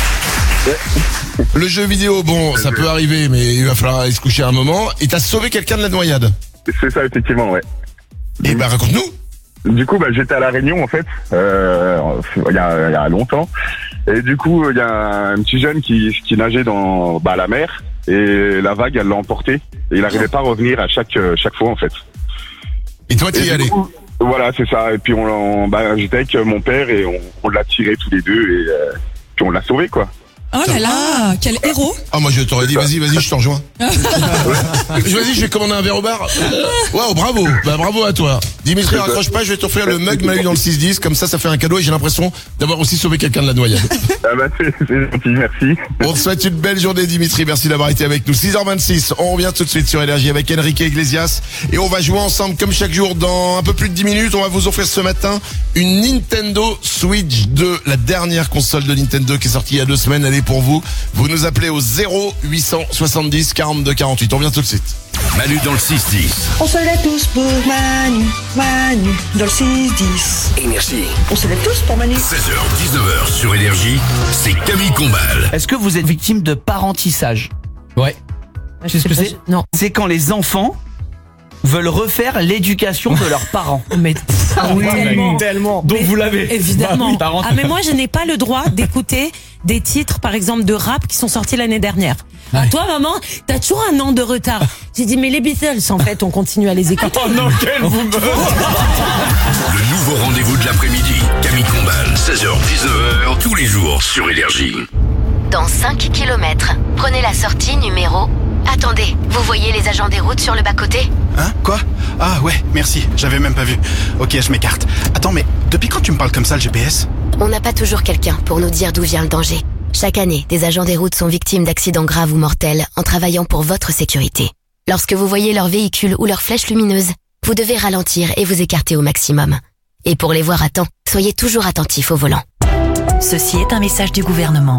Le jeu vidéo, bon, ça peut arriver, mais il va falloir aller se coucher un moment. Et t'as sauvé quelqu'un de la noyade. C'est ça, effectivement, ouais. Et bah, raconte-nous. Du coup, bah, j'étais à La Réunion, en fait, euh, il y a, il y a longtemps. Et du coup, il y a un petit jeune qui, qui nageait dans bah, la mer. Et la vague, elle l'a emporté. Et il n'arrivait pas à revenir à chaque, chaque fois, en fait. Et toi, t'y es allé? Voilà, c'est ça. Et puis, on, on bah, j'étais avec mon père et on, on l'a tiré tous les deux. Et euh, puis, on l'a sauvé, quoi. Oh là là, quel héros. Ah, moi, je t'aurais dit, vas-y, vas-y, je te rejoins. Vas-y, je vais commander un verre au bar. Waouh, bravo. Bah, bravo à toi. Dimitri, raccroche pas, je vais t'offrir le mug Manu dans le six dix. Comme ça, ça fait un cadeau et j'ai l'impression d'avoir aussi sauvé quelqu'un de la noyade. Ah bah, c'est, c'est gentil, merci. On te souhaite une belle journée, Dimitri. Merci d'avoir été avec nous. six heures vingt-six. On revient tout de suite sur Énergie avec Enrique Iglesias. Et on va jouer ensemble comme chaque jour dans un peu plus de dix minutes. On va vous offrir ce matin une Nintendo Switch deux. La dernière console de Nintendo qui est sortie il y a deux semaines. Elle est pour vous. Vous nous appelez au zéro huit cent soixante-dix quarante-deux quarante-huit. On revient tout de suite. Manu dans le six dix. On se lève tous pour Manu, Manu, dans le six dix. Énergie. On se lève tous pour Manu. seize heures, dix-neuf heures sur Énergie, c'est Camille Combal. Est-ce que vous êtes victime de parentissage? Ouais. Tu sais ce que c'est? Non. C'est quand les enfants veulent refaire l'éducation de leurs parents. Mais ah oui, tellement, tellement. Donc mais vous l'avez. Évidemment. Bah oui, parents. Ah mais moi je n'ai pas le droit d'écouter des titres par exemple de rap qui sont sortis l'année dernière. Ouais. Ah, toi maman, t'as toujours un an de retard. J'ai dit mais les Beatles en fait on continue à les écouter. Oh non, quel vous me... Le nouveau rendez-vous de l'après-midi. Camille Combal, seize heures, dix-neuf heures, tous les jours sur Énergie. Dans cinq kilomètres, prenez la sortie numéro... Attendez, vous voyez les agents des routes sur le bas-côté? Hein? Quoi? Ah ouais, merci, j'avais même pas vu. Ok, je m'écarte. Attends, mais depuis quand tu me parles comme ça, le G P S? On n'a pas toujours quelqu'un pour nous dire d'où vient le danger. Chaque année, des agents des routes sont victimes d'accidents graves ou mortels en travaillant pour votre sécurité. Lorsque vous voyez leur véhicule ou leur flèche lumineuse, vous devez ralentir et vous écarter au maximum. Et pour les voir à temps, soyez toujours attentifs au volant. Ceci est un message du gouvernement.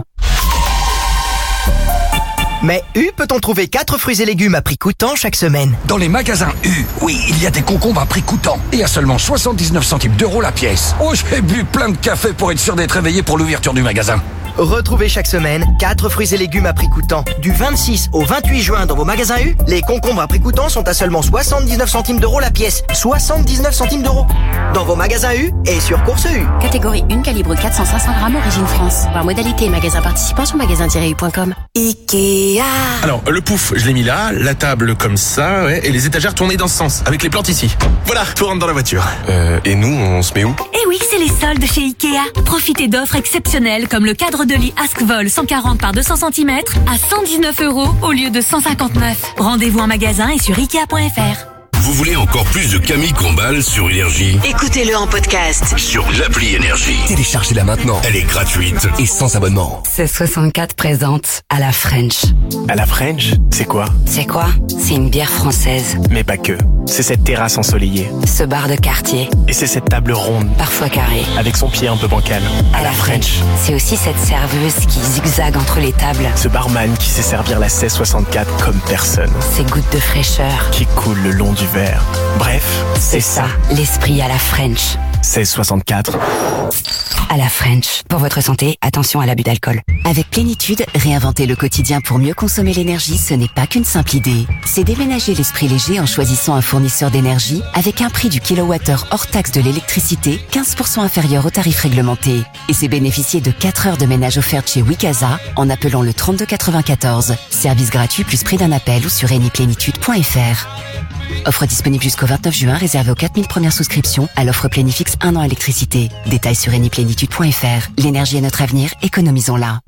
Mais U peut-on trouver quatre fruits et légumes à prix coûtant chaque semaine? Dans les magasins U, oui, il y a des concombres à prix coûtant. Et à seulement soixante-dix-neuf centimes d'euros la pièce. Oh, j'ai bu plein de café pour être sûr d'être réveillé pour l'ouverture du magasin. Retrouvez chaque semaine quatre fruits et légumes à prix coûtant. Du vingt-six au vingt-huit juin dans vos magasins U, les concombres à prix coûtant sont à seulement soixante-dix-neuf centimes d'euros la pièce. soixante-dix-neuf centimes d'euros. Dans vos magasins U et sur Course U. Catégorie un, calibre quatre cents à cinq cents grammes, origine France. Voir modalité et magasin participant sur magasin tiret u point com. Ikea. Alors, le pouf, je l'ai mis là, la table comme ça, ouais, et les étagères tournées dans ce sens, avec les plantes ici. Voilà, tout rentre dans la voiture. Euh, et nous, on se met où? Eh oui, c'est les soldes chez Ikea. Profitez d'offres exceptionnelles comme le cadre de lit Askvol cent quarante par deux cents centimètres à cent dix-neuf euros au lieu de cent cinquante-neuf. Rendez-vous en magasin et sur ikea point f r. Vous voulez encore plus de Camille Combal sur Énergie? Écoutez-le en podcast. Sur l'appli Énergie. Téléchargez-la maintenant. Elle est gratuite. Et sans abonnement. seize soixante-quatre présente à la French. À la French, c'est quoi? C'est quoi? C'est une bière française. Mais pas que. C'est cette terrasse ensoleillée. Ce bar de quartier. Et c'est cette table ronde. Parfois carrée. Avec son pied un peu bancal. À, à la French. C'est aussi cette serveuse qui zigzague entre les tables. Ce barman qui sait servir la seize soixante-quatre comme personne. Ces gouttes de fraîcheur. Qui coulent le long du verre. Bref, c'est ça. L'esprit à la French. seize soixante-quatre. À la French. Pour votre santé, attention à l'abus d'alcool. Avec Plénitude, réinventer le quotidien pour mieux consommer l'énergie, ce n'est pas qu'une simple idée. C'est déménager l'esprit léger en choisissant un fournisseur d'énergie avec un prix du kilowattheure hors taxe de l'électricité quinze pour cent inférieur au tarif réglementé. Et c'est bénéficier de quatre heures de ménage offertes chez Wikaza en appelant le trente-deux quatre-vingt-quatorze. Service gratuit plus prix d'un appel ou sur eniplénitude point f r. Offre disponible jusqu'au vingt-neuf juin, réservée aux quatre mille premières souscriptions à l'offre Plénifix un an électricité. Détails sur eniplénitude point f r. L'énergie est notre avenir, économisons-la.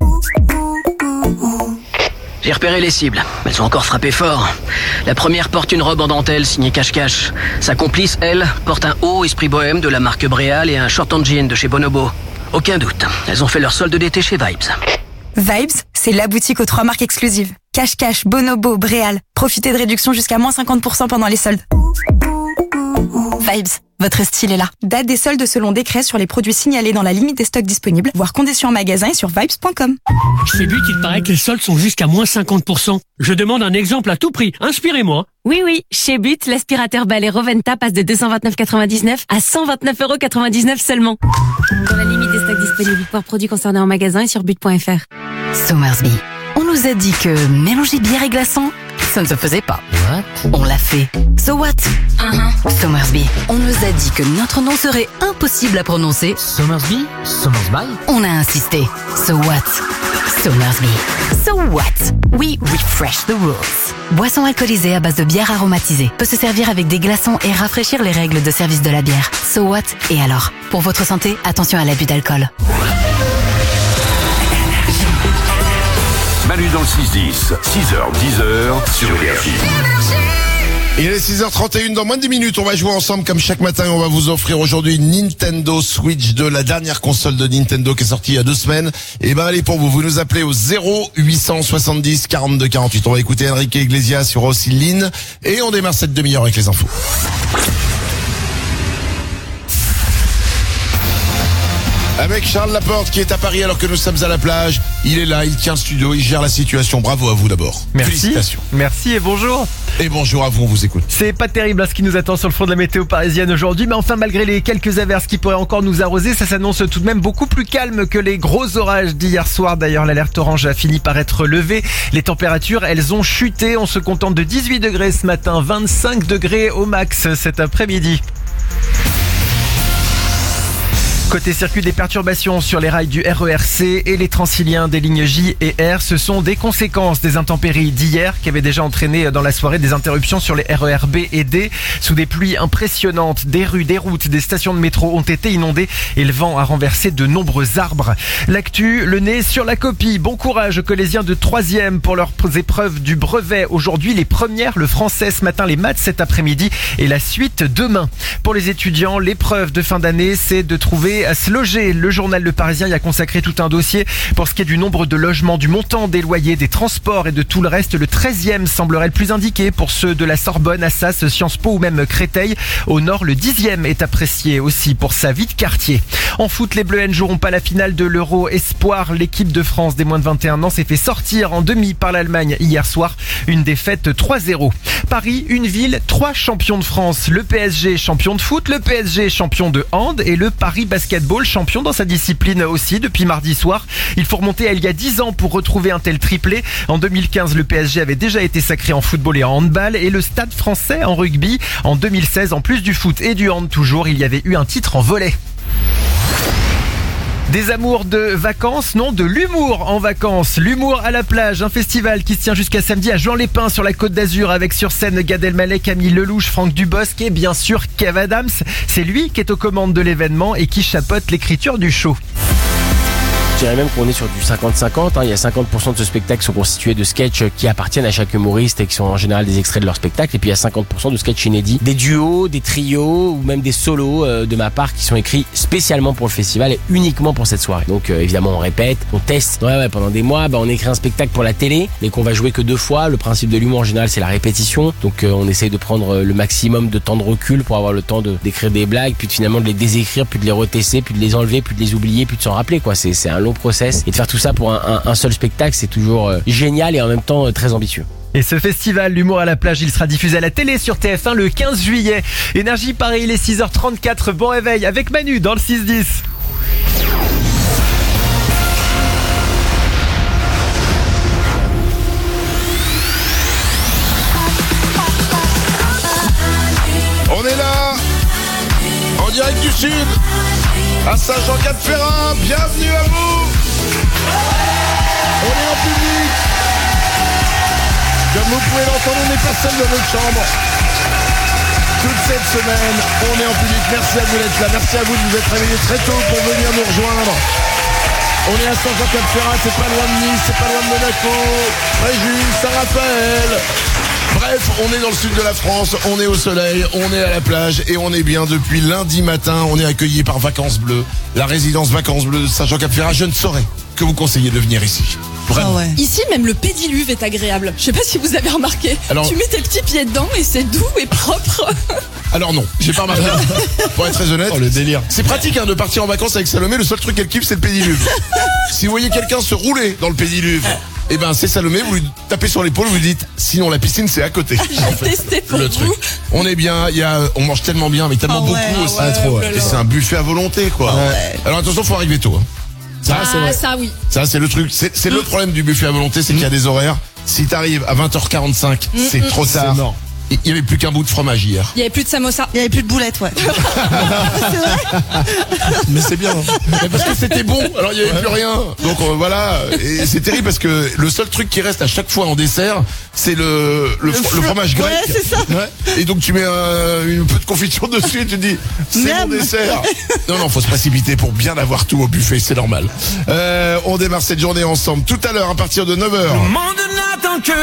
J'ai repéré les cibles. Elles ont encore frappé fort. La première porte une robe en dentelle signée cache-cache. Sa complice, elle, porte un haut esprit bohème de la marque Bréal et un short en jean de chez Bonobo. Aucun doute, elles ont fait leur solde d'été chez Vibes. Vibes, c'est la boutique aux trois marques exclusives. Cache-cache, Bonobo, Bréal. Profitez de réductions jusqu'à moins cinquante pour cent pendant les soldes. Vibes, votre style est là. Date des soldes selon décret sur les produits signalés dans la limite des stocks disponibles, voire conditions en magasin et sur vibes point com. Chez But, il paraît que les soldes sont jusqu'à moins cinquante pour cent. Je demande un exemple à tout prix. Inspirez-moi. Oui, oui. Chez But, l'aspirateur balai Roventa passe de deux cent vingt-neuf euros quatre-vingt-dix-neuf à cent vingt-neuf euros quatre-vingt-dix-neuf seulement. Dans la limite des stocks disponibles, voire produits concernés en magasin et sur but point f r. Somersby. On nous a dit que mélanger bière et glaçons, ça ne se faisait pas. What? On l'a fait. So what? Uh-huh. Somersby. On nous a dit que notre nom serait impossible à prononcer. Somersby? Somersby? On a insisté. So what? Somersby. So what? We refresh the rules. Boisson alcoolisée à base de bière aromatisée. Peut se servir avec des glaçons et rafraîchir les règles de service de la bière. So what? Et alors? Pour votre santé, attention à l'abus d'alcool. Manu dans le six dix, six heures dix sur Énergie. Il est six heures trente et une, dans moins de dix minutes, on va jouer ensemble comme chaque matin. On va vous offrir aujourd'hui une Nintendo Switch deux, la dernière console de Nintendo qui est sortie il y a deux semaines. Et ben allez pour vous, vous nous appelez au zéro huit cent soixante-dix quarante-deux quarante-huit. On va écouter Enrique Iglesias sur aussi Lynn et on démarre cette demi-heure avec les infos. Avec Charles Laporte qui est à Paris alors que nous sommes à la plage. Il est là, il tient le studio, il gère la situation. Bravo à vous d'abord. Merci. Félicitations. Merci et bonjour. Et bonjour à vous, on vous écoute. C'est pas terrible hein, ce qui nous attend sur le front de la météo parisienne aujourd'hui, mais enfin malgré les quelques averses qui pourraient encore nous arroser, ça s'annonce tout de même beaucoup plus calme que les gros orages d'hier soir. D'ailleurs, l'alerte orange a fini par être levée. Les températures, elles ont chuté. On se contente de dix-huit degrés ce matin, vingt-cinq degrés au max cet après-midi. Côté circuit, des perturbations sur les rails du R E R C et les Transiliens des lignes J et R. Ce sont des conséquences des intempéries d'hier qui avaient déjà entraîné dans la soirée des interruptions sur les R E R B et D. Sous des pluies impressionnantes, des rues, des routes, des stations de métro ont été inondées et le vent a renversé de nombreux arbres. L'actu, le nez sur la copie. Bon courage aux collégiens de troisième pour leurs épreuves du brevet. Aujourd'hui, les premières, le français ce matin, les maths cet après-midi et la suite demain. Pour les étudiants, l'épreuve de fin d'année, c'est de trouver à se loger. Le journal Le Parisien y a consacré tout un dossier pour ce qui est du nombre de logements, du montant des loyers, des transports et de tout le reste. Le treizième semblerait le plus indiqué pour ceux de la Sorbonne, Assas, Sciences Po ou même Créteil. Au nord, le dixième est apprécié aussi pour sa vie de quartier. En foot, les Bleus ne joueront pas la finale de l'Euro Espoir. L'équipe de France des moins de vingt et un ans s'est fait sortir en demi par l'Allemagne hier soir. Une défaite trois zéro. Paris, une ville, trois champions de France. Le P S G champion de foot, le P S G champion de hand et le Paris Basketball champion dans sa discipline aussi depuis mardi soir. Il faut remonter à il y a dix ans pour retrouver un tel triplé. En deux mille quinze, le P S G avait déjà été sacré en football et en handball et le Stade français en rugby. En deux mille seize, en plus du foot et du hand toujours, il y avait eu un titre en volley. Des amours de vacances, non, de l'humour en vacances. L'humour à la plage, un festival qui se tient jusqu'à samedi à Juan-les-Pins sur la Côte d'Azur avec sur scène Gad Elmaleh, Camille Lelouch, Franck Dubosc et bien sûr Kev Adams. C'est lui qui est aux commandes de l'événement et qui chapeaute l'écriture du show. Je dirais même qu'on est sur du cinquante cinquante. Hein. Il y a cinquante pour cent de ce spectacle qui sont constitués de sketchs qui appartiennent à chaque humoriste et qui sont en général des extraits de leur spectacle. Et puis il y a cinquante pour cent de sketchs inédits, des duos, des trios ou même des solos euh, de ma part qui sont écrits spécialement pour le festival et uniquement pour cette soirée. Donc euh, évidemment on répète, on teste. Ouais, ouais, pendant des mois, bah, on écrit un spectacle pour la télé mais qu'on va jouer que deux fois. Le principe de l'humour en général c'est la répétition. Donc euh, on essaye de prendre le maximum de temps de recul pour avoir le temps de d'écrire des blagues, puis de, finalement de les désécrire, puis de les retester, puis de les enlever, puis de les oublier, puis de s'en rappeler quoi. C'est c'est un long process et de faire tout ça pour un, un, un seul spectacle, c'est toujours euh, génial et en même temps euh, très ambitieux. Et ce festival, l'humour à la plage, il sera diffusé à la télé sur T F un le quinze juillet. Énergie Paris, il est six heures trente-quatre, bon réveil avec Manu dans le six dix. direct du sud, à Saint-Jean-Cap-Ferrat. Bienvenue à vous. On est en public. Comme vous pouvez l'entendre, on n'est pas seul dans notre chambre. Toute cette semaine, on est en public. Merci à vous d'être là. Merci à vous de vous être réveillés très tôt pour venir nous rejoindre. On est à Saint-Jean-Cap-Ferrat, c'est pas loin de Nice, c'est pas loin de Monaco, Fréjus, Saint-Raphaël. Bref, on est dans le sud de la France, on est au soleil, on est à la plage et on est bien depuis lundi matin. On est accueillis par Vacances Bleues, la résidence Vacances Bleues de Saint-Jean-Cap-Ferrat. Je ne saurais que vous conseiller de venir ici. Vraiment. Ah ouais. Ici, même le pédiluve est agréable. Je sais pas si vous avez remarqué. Alors, tu mets tes petits pieds dedans et c'est doux et propre. Alors non, j'ai pas remarqué. Pour être très honnête, oh, le délire. C'est pratique hein, de partir en vacances avec Salomé. Le seul truc qu'elle kiffe, c'est le pédiluve. Si vous voyez quelqu'un se rouler dans le pédiluve, eh ben c'est Salomé. Vous lui tapez sur l'épaule, vous lui dites sinon la piscine c'est à côté. J'ai en fait. testé pour le vous. truc. On est bien. Il y a, on mange tellement bien, mais tellement oh ouais, beaucoup oh aussi. ouais, trop. Oh là là. Et c'est un buffet à volonté quoi. Ouais. Alors attention, faut arriver tôt. Hein. Ça, ah, c'est vrai. ça oui. Ça, c'est le truc. C'est, c'est mmh. le problème du buffet à volonté, c'est mmh. qu'il y a des horaires. Si t'arrives à vingt heures quarante-cinq, mmh. c'est trop tard. C'est mort. Il y avait plus qu'un bout de fromage hier. Il y avait plus de samosa. Il y avait plus de boulettes, ouais. C'est vrai. Mais c'est bien. Mais parce que c'était bon. Alors il y avait plus rien. Donc euh, voilà. Et c'est terrible parce que le seul truc qui reste à chaque fois en dessert, c'est le le, le, le fromage grec. Ouais, c'est ça. Ouais. Et donc tu mets un, un peu de confiture dessus et tu te dis c'est Miam. mon dessert. Non non, faut se précipiter pour bien avoir tout au buffet, c'est normal. Euh, on démarre cette journée ensemble tout à l'heure à partir de neuf heures. Le monde n'attend que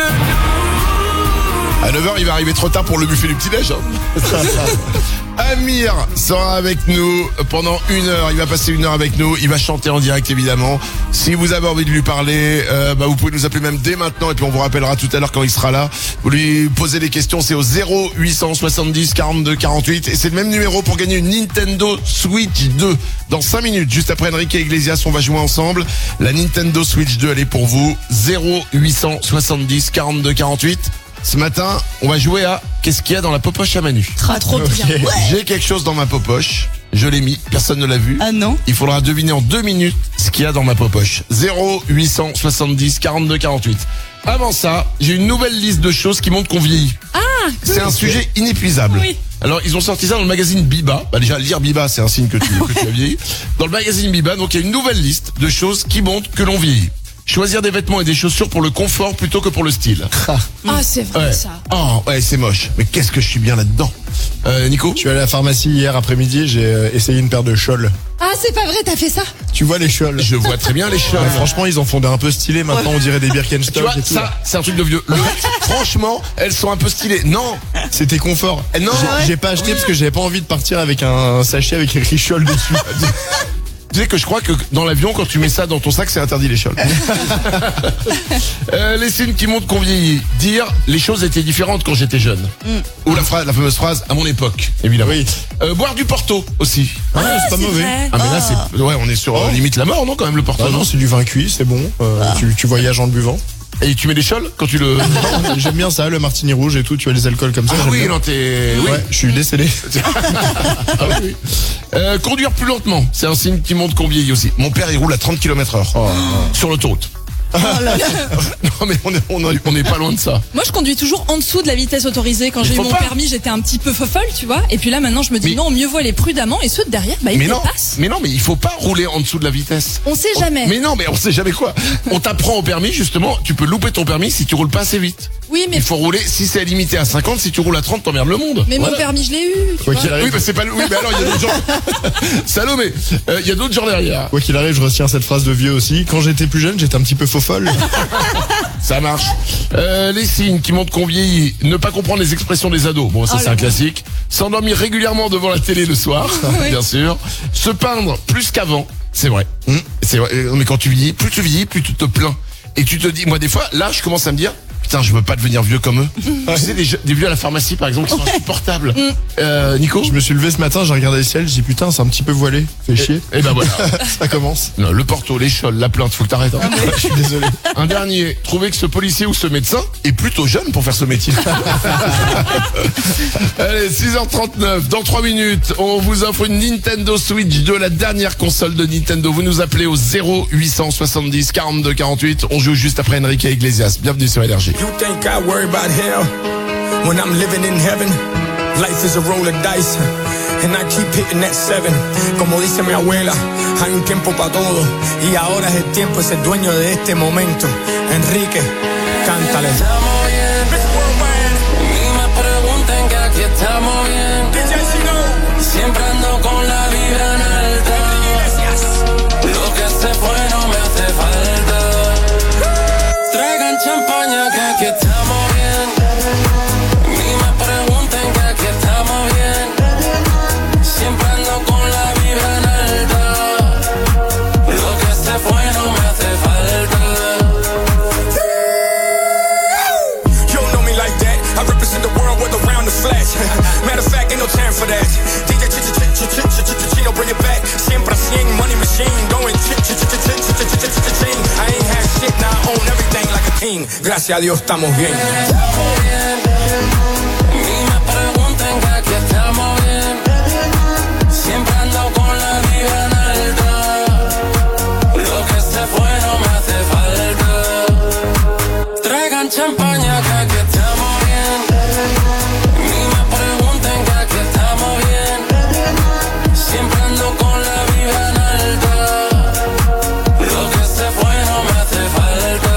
à neuf heures, il va arriver trop tard pour le buffet du petit-déj. Hein. Amir sera avec nous pendant une heure. Il va passer une heure avec nous. Il va chanter en direct, évidemment. Si vous avez envie de lui parler, euh, bah, vous pouvez nous appeler même dès maintenant. Et puis on vous rappellera tout à l'heure quand il sera là. Vous lui posez des questions. C'est au zéro huit cent soixante-dix quarante-deux quarante-huit. Et c'est le même numéro pour gagner une Nintendo Switch deux. Dans cinq minutes, juste après Enrique Iglesias, on va jouer ensemble. La Nintendo Switch deux, elle est pour vous. zéro huit cent soixante-dix quarante-deux quarante-huit. Ce matin, on va jouer à qu'est-ce qu'il y a dans la popoche à Manu. Ah, trop okay. bien. Ouais. J'ai quelque chose dans ma popoche. Je l'ai mis. Personne ne l'a vu. Ah non. Il faudra deviner en deux minutes ce qu'il y a dans ma popoche. zéro huit cent soixante-dix quarante-deux quarante-huit. Avant ça, j'ai une nouvelle liste de choses qui montrent qu'on vieillit. Ah, cool. C'est un sujet inépuisable. Oui. Alors, ils ont sorti ça dans le magazine Biba. Bah, déjà, lire Biba, c'est un signe que tu, que tu as vieilli. Dans le magazine Biba, donc, il y a une nouvelle liste de choses qui montrent que l'on vieillit. Choisir des vêtements et des chaussures pour le confort plutôt que pour le style. Ah, c'est vrai ouais. ça. Oh, ouais, c'est moche. Mais qu'est-ce que je suis bien là-dedans. Euh, Nico ? Je suis allé à la pharmacie hier après-midi, j'ai euh, essayé une paire de choles. Ah, c'est pas vrai, t'as fait ça ? Tu vois les choles ? Je vois très bien les choles. Ouais, franchement, ils en font des un peu stylés maintenant, on dirait des Birkenstock tu vois, et tout. Ça, c'est un truc de vieux. Le, franchement, elles sont un peu stylées. Non, c'était confort. Non, j'ai, j'ai pas acheté parce que j'avais pas envie de partir avec un sachet avec écrit choles dessus. Tu sais que je crois que dans l'avion, quand tu mets ça dans ton sac, c'est interdit les choles. euh, les signes qui montrent qu'on vieillit. Dire les choses étaient différentes quand j'étais jeune. Mm. Ou la phrase, la fameuse phrase à mon époque, évidemment. Oui. Euh, boire du Porto aussi. Ah, ah c'est pas c'est mauvais. Vrai. Ah mais là c'est, ouais, on est sur oh. limite la mort, non quand même le Porto. Ah, non, c'est du vin cuit, c'est bon. Euh, ah. tu, tu voyages en le buvant. Et tu mets des choles quand tu le... Non, j'aime bien ça, le martini rouge et tout, tu as les alcools comme ça. Ah oui, bien. non, t'es... Oui. Ouais, je suis décédé. Ah oui. euh, conduire plus lentement, c'est un signe qui montre qu'on vieillit aussi. Mon père, il roule à trente kilomètres heure oh. sur l'autoroute. Oh là là. Non mais on est, on, est, on est pas loin de ça. Moi je conduis toujours en dessous de la vitesse autorisée. Quand j'ai eu mon pas. permis j'étais un petit peu fofolle tu vois. Et puis là maintenant je me dis mais... non mieux vaut aller prudemment. Et ceux de derrière bah ils mais non, dépassent. Mais non mais il faut pas rouler en dessous de la vitesse. On sait on... jamais. Mais non mais on sait jamais quoi. On t'apprend au permis justement. Tu peux louper ton permis si tu roules pas assez vite. Oui mais... Il faut rouler, si c'est limité à cinquante, si tu roules à trente t'emmerdes le monde. Mais voilà. Mon permis je l'ai eu quoi qu'il arrive. Oui bah c'est pas le... Oui mais alors il y a d'autres gens. Salomé, il euh, y a d'autres gens derrière. Quoi qu'il arrive je retiens cette phrase de vieux aussi. Quand j'étais plus jeune j'étais un petit peu fofolle. Ça marche. Euh, les signes qui montrent qu'on vieillit. Ne pas comprendre les expressions des ados. Bon, ça oh c'est un classique. S'endormir régulièrement devant la télé le soir, oui. Bien sûr. Se peindre plus qu'avant. C'est vrai. Mmh. C'est vrai. Mais quand tu vieillis, plus tu vieillis, plus tu te plains. Et tu te dis, moi des fois, là, je commence à me dire, putain, je veux pas devenir vieux comme eux. Ouais. Tu sais, des, des vieux à la pharmacie, par exemple, qui sont insupportables. Mm. Euh, Nico ? Je me suis levé ce matin, j'ai regardé le ciel, j'ai dit, putain, c'est un petit peu voilé. Fait chier. Et, et ben voilà. Ça commence. Non, le Porto, les choles, la plainte, faut que t'arrêtes. Hein. Je suis désolé. Un dernier. Trouver que ce policier ou ce médecin est plutôt jeune pour faire ce métier. Allez, six heures trente-neuf. Dans trois minutes, on vous offre une Nintendo Switch deux, la dernière console de Nintendo. Vous nous appelez au zéro huit cent soixante-dix quarante-deux quarante-huit. On joue juste après Enrique Iglesias. Bienvenue sur Énergie. You think I worry about hell when I'm living in heaven? Life is a roll of dice, and I keep hitting that seven. Como dice mi abuela, hay un tiempo para todo, y ahora es el tiempo, es el dueño de este momento. Enrique, cántale. Estamos bien, ni me pregunten que aquí estamos bien. Siempre ando con la vibra en alta. Lo que se fue no me hace falta. Traigan champaña que aquí estamos bien. Ni me pregunten que aquí estamos bien. Siempre ando con la vibra en alta. Lo que se fue no me hace falta. You don't know me like that. I represent the world with around the flash. Matter of fact, ain't no time for that. D J Chino, bring it back. Siempre cien, money machine, going ch-ch-ch-ch-ch-ch-ch-ch-ch-ch-ch-ch. I ain't had shit, now I own everything like a king. Gracias a Dios, estamos bien. Estamos bien. Ni me pregunten que aquí estamos bien. Siempre ando con la vibra en alta. Lo que se fue no me hace falta. Traigan champaña que aquí estamos bien. Ni me pregunten que aquí estamos bien. Siempre ando con la vibra en alta. Lo que se fue no me hace falta.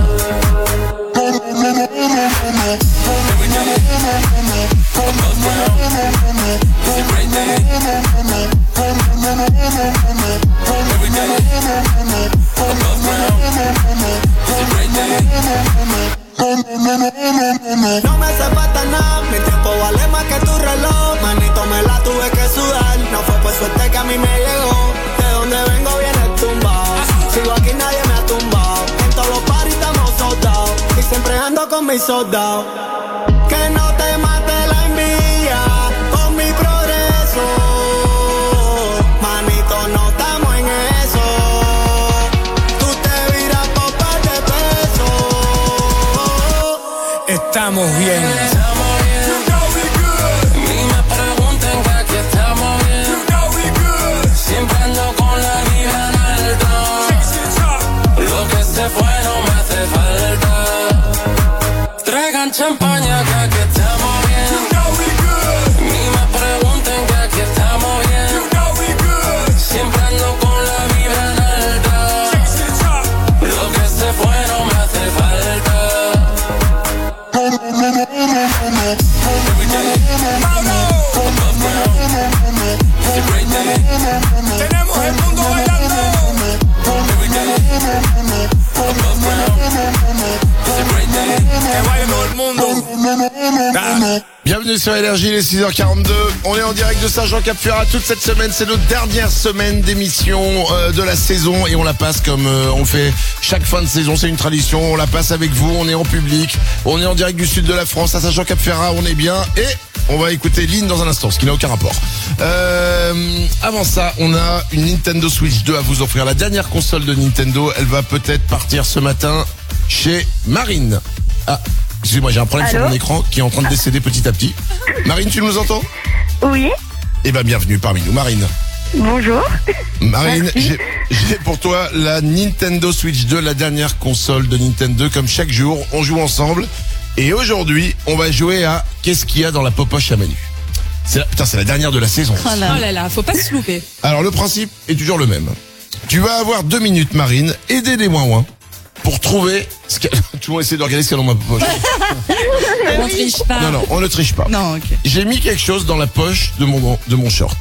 No me hace falta nada, mi tiempo vale más que tu reloj. Manito, me la tuve que sudar. No fue por suerte que a mí me llegó. De donde vengo viene tumbado. Sigo aquí, nadie me ha tumbado. En todos los paris estamos soldados. Y siempre ando con mis soldados. Que no te mate la envidia con mi progreso. Manito, no estamos en eso. Tú te viras por par de pesos. Estamos bien. Estamos bien. Ni me pregunten que aquí estamos bien. Siempre ando con la vibra en alta. Lo que se fue no me hace falta. Traigan champaña que aquí estamos bien. Ni me pregunten que aquí estamos bien. Siempre ando con la vibra en alta. Lo que se fue no me hace falta. Tenemos el mundo bailando. Que baile todo el mundo. Bienvenue sur Énergie, les six heures quarante-deux. On est en direct de Saint-Jean-Cap-Ferrat toute cette semaine. C'est notre dernière semaine d'émission euh, de la saison et on la passe comme euh, on fait chaque fin de saison. C'est une tradition. On la passe avec vous. On est en public. On est en direct du sud de la France à Saint-Jean-Cap-Ferrat. On est bien et on va écouter Lynn dans un instant, ce qui n'a aucun rapport. Euh, avant ça, on a une Nintendo Switch deux à vous offrir. La dernière console de Nintendo, elle va peut-être partir ce matin chez Marine. Ah, excusez-moi, j'ai un problème Allô sur mon écran qui est en train de décéder petit à petit. Marine, tu nous entends? Oui. Eh ben, bienvenue parmi nous, Marine. Bonjour. Marine, j'ai j'ai pour toi la Nintendo Switch deux, la dernière console de Nintendo. Comme chaque jour, on joue ensemble. Et aujourd'hui, on va jouer à qu'est-ce qu'il y a dans la popoche à Manu. C'est la, putain, c'est la dernière de la saison. Oh là oh là, là faut pas se louper. Alors le principe est toujours le même. Tu vas avoir deux minutes, Marine, aider les ouin-ouin pour trouver ce qu'il y a... Tout le monde essaie de regarder ce qu'il y a dans ma poche. On triche pas. Non, non, on ne triche pas. Non, ok. J'ai mis quelque chose dans la poche de mon, de mon short.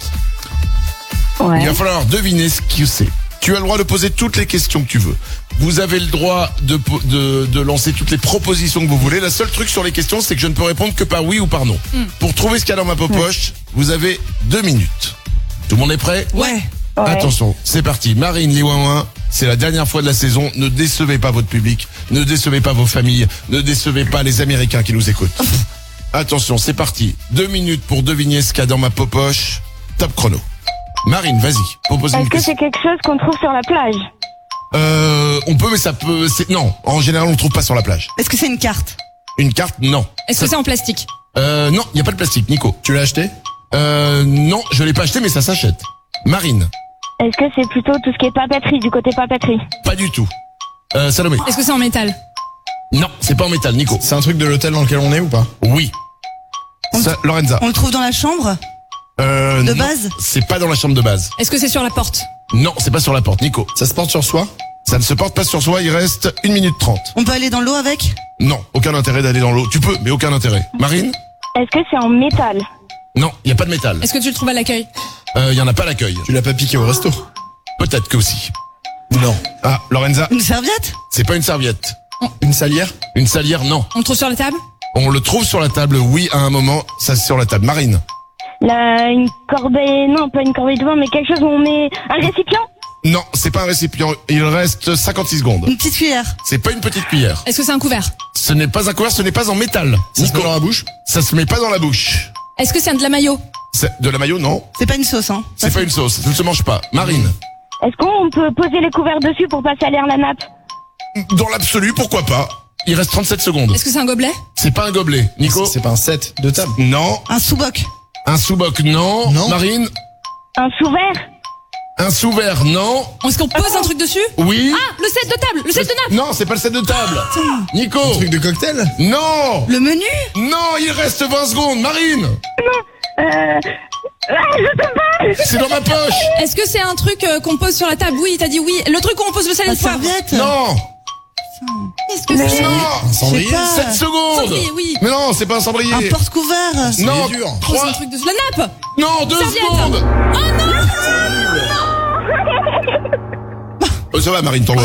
Ouais. Il va falloir deviner ce que c'est. Tu as le droit de poser toutes les questions que tu veux. Vous avez le droit de, de, de lancer toutes les propositions que vous voulez. Le seul truc sur les questions, c'est que je ne peux répondre que par oui ou par non. Mm. Pour trouver ce qu'il y a dans ma popoche, ouais. Vous avez deux minutes. Tout le monde est prêt? Ouais. Ouais. Attention, c'est parti. Marine, les ouin-ouin, c'est la dernière fois de la saison. Ne décevez pas votre public. Ne décevez pas vos familles. Ne décevez pas les Américains qui nous écoutent. Attention, c'est parti. Deux minutes pour deviner ce qu'il y a dans ma popoche. Top chrono. Marine, vas-y, propose une Est-ce que question. c'est quelque chose qu'on trouve sur la plage? Euh, on peut, mais ça peut... c'est Non, en général, on ne trouve pas sur la plage. Est-ce que c'est une carte? Une carte, non. Est-ce que c'est en plastique? Euh, non, il n'y a pas de plastique, Nico. Tu l'as acheté? Euh, non, je l'ai pas acheté, mais ça s'achète. Marine. Est-ce que c'est plutôt tout ce qui est papeterie, du côté papeterie? Pas du tout. Euh, Salomé. Est-ce que c'est en métal? Non, c'est pas en métal, Nico. C'est un truc de l'hôtel dans lequel on est ou pas? Oui. Ça, Lorenza. On le trouve dans la chambre Euh, de non, base. C'est pas dans la chambre de base. Est-ce que c'est sur la porte? Non, c'est pas sur la porte. Nico. Ça se porte sur soi? Ça ne se porte pas sur soi, il reste une minute trente. On peut aller dans l'eau avec? Non, aucun intérêt d'aller dans l'eau. Tu peux, mais aucun intérêt. Marine? Est-ce que c'est en métal? Non, il y a pas de métal. Est-ce que tu le trouves à l'accueil? Euh, il y en a pas à l'accueil. Tu l'as pas piqué au resto? Peut-être que aussi. Non. Ah, Lorenza? Une serviette? C'est pas une serviette. Une salière? Une salière, non. On le trouve sur la table? On le trouve sur la table, oui, à un moment, ça c'est sur la table. Marine? La, une corbeille, non, pas une corbeille de bain, mais quelque chose où on met un récipient? Non, c'est pas un récipient. Il reste cinquante-six secondes. Une petite cuillère? C'est pas une petite cuillère. Est-ce que c'est un couvert? Ce n'est pas un couvert, ce n'est pas en métal. Ça se met dans la bouche? Ça se met pas dans la bouche. Est-ce que c'est un de la maillot? C'est de la maillot, non. C'est pas une sauce, hein? C'est pas une sauce, ça ne se mange pas. Marine? Est-ce qu'on peut poser les couverts dessus pour pas salir la nappe? Dans l'absolu, pourquoi pas. Il reste trente-sept secondes. Est-ce que c'est un gobelet? C'est pas un gobelet. Nico? C'est pas un set de table? Non. Un sous-boc? Un sous-boc, non. Non. Marine? Un sous-verre? Un sous-verre, non. Est-ce qu'on pose un truc dessus? Oui. Ah, le set de table, le set de nappe. Non, c'est pas le set de table. Nico? Un truc de cocktail? Non. Le menu? Non, il reste vingt secondes. Marine? Non. Euh... Ah, je sais pas. C'est dans ma poche. Est-ce que c'est un truc euh, qu'on pose sur la table? Oui, t'as dit oui. Le truc où on pose le salé La de poivre? serviette? Non. Est-ce que c'est Non. Un cendrier? Je sais pas. sept secondes. Cendrier, oui. Mais non, c'est pas un cendrier. Un porte-couvert? Non. C'est dur. Pose Trois. un truc dessus? La nappe. Non, deux Serviette. secondes. Oh non. Oh, ça va, Marine, t'en vas.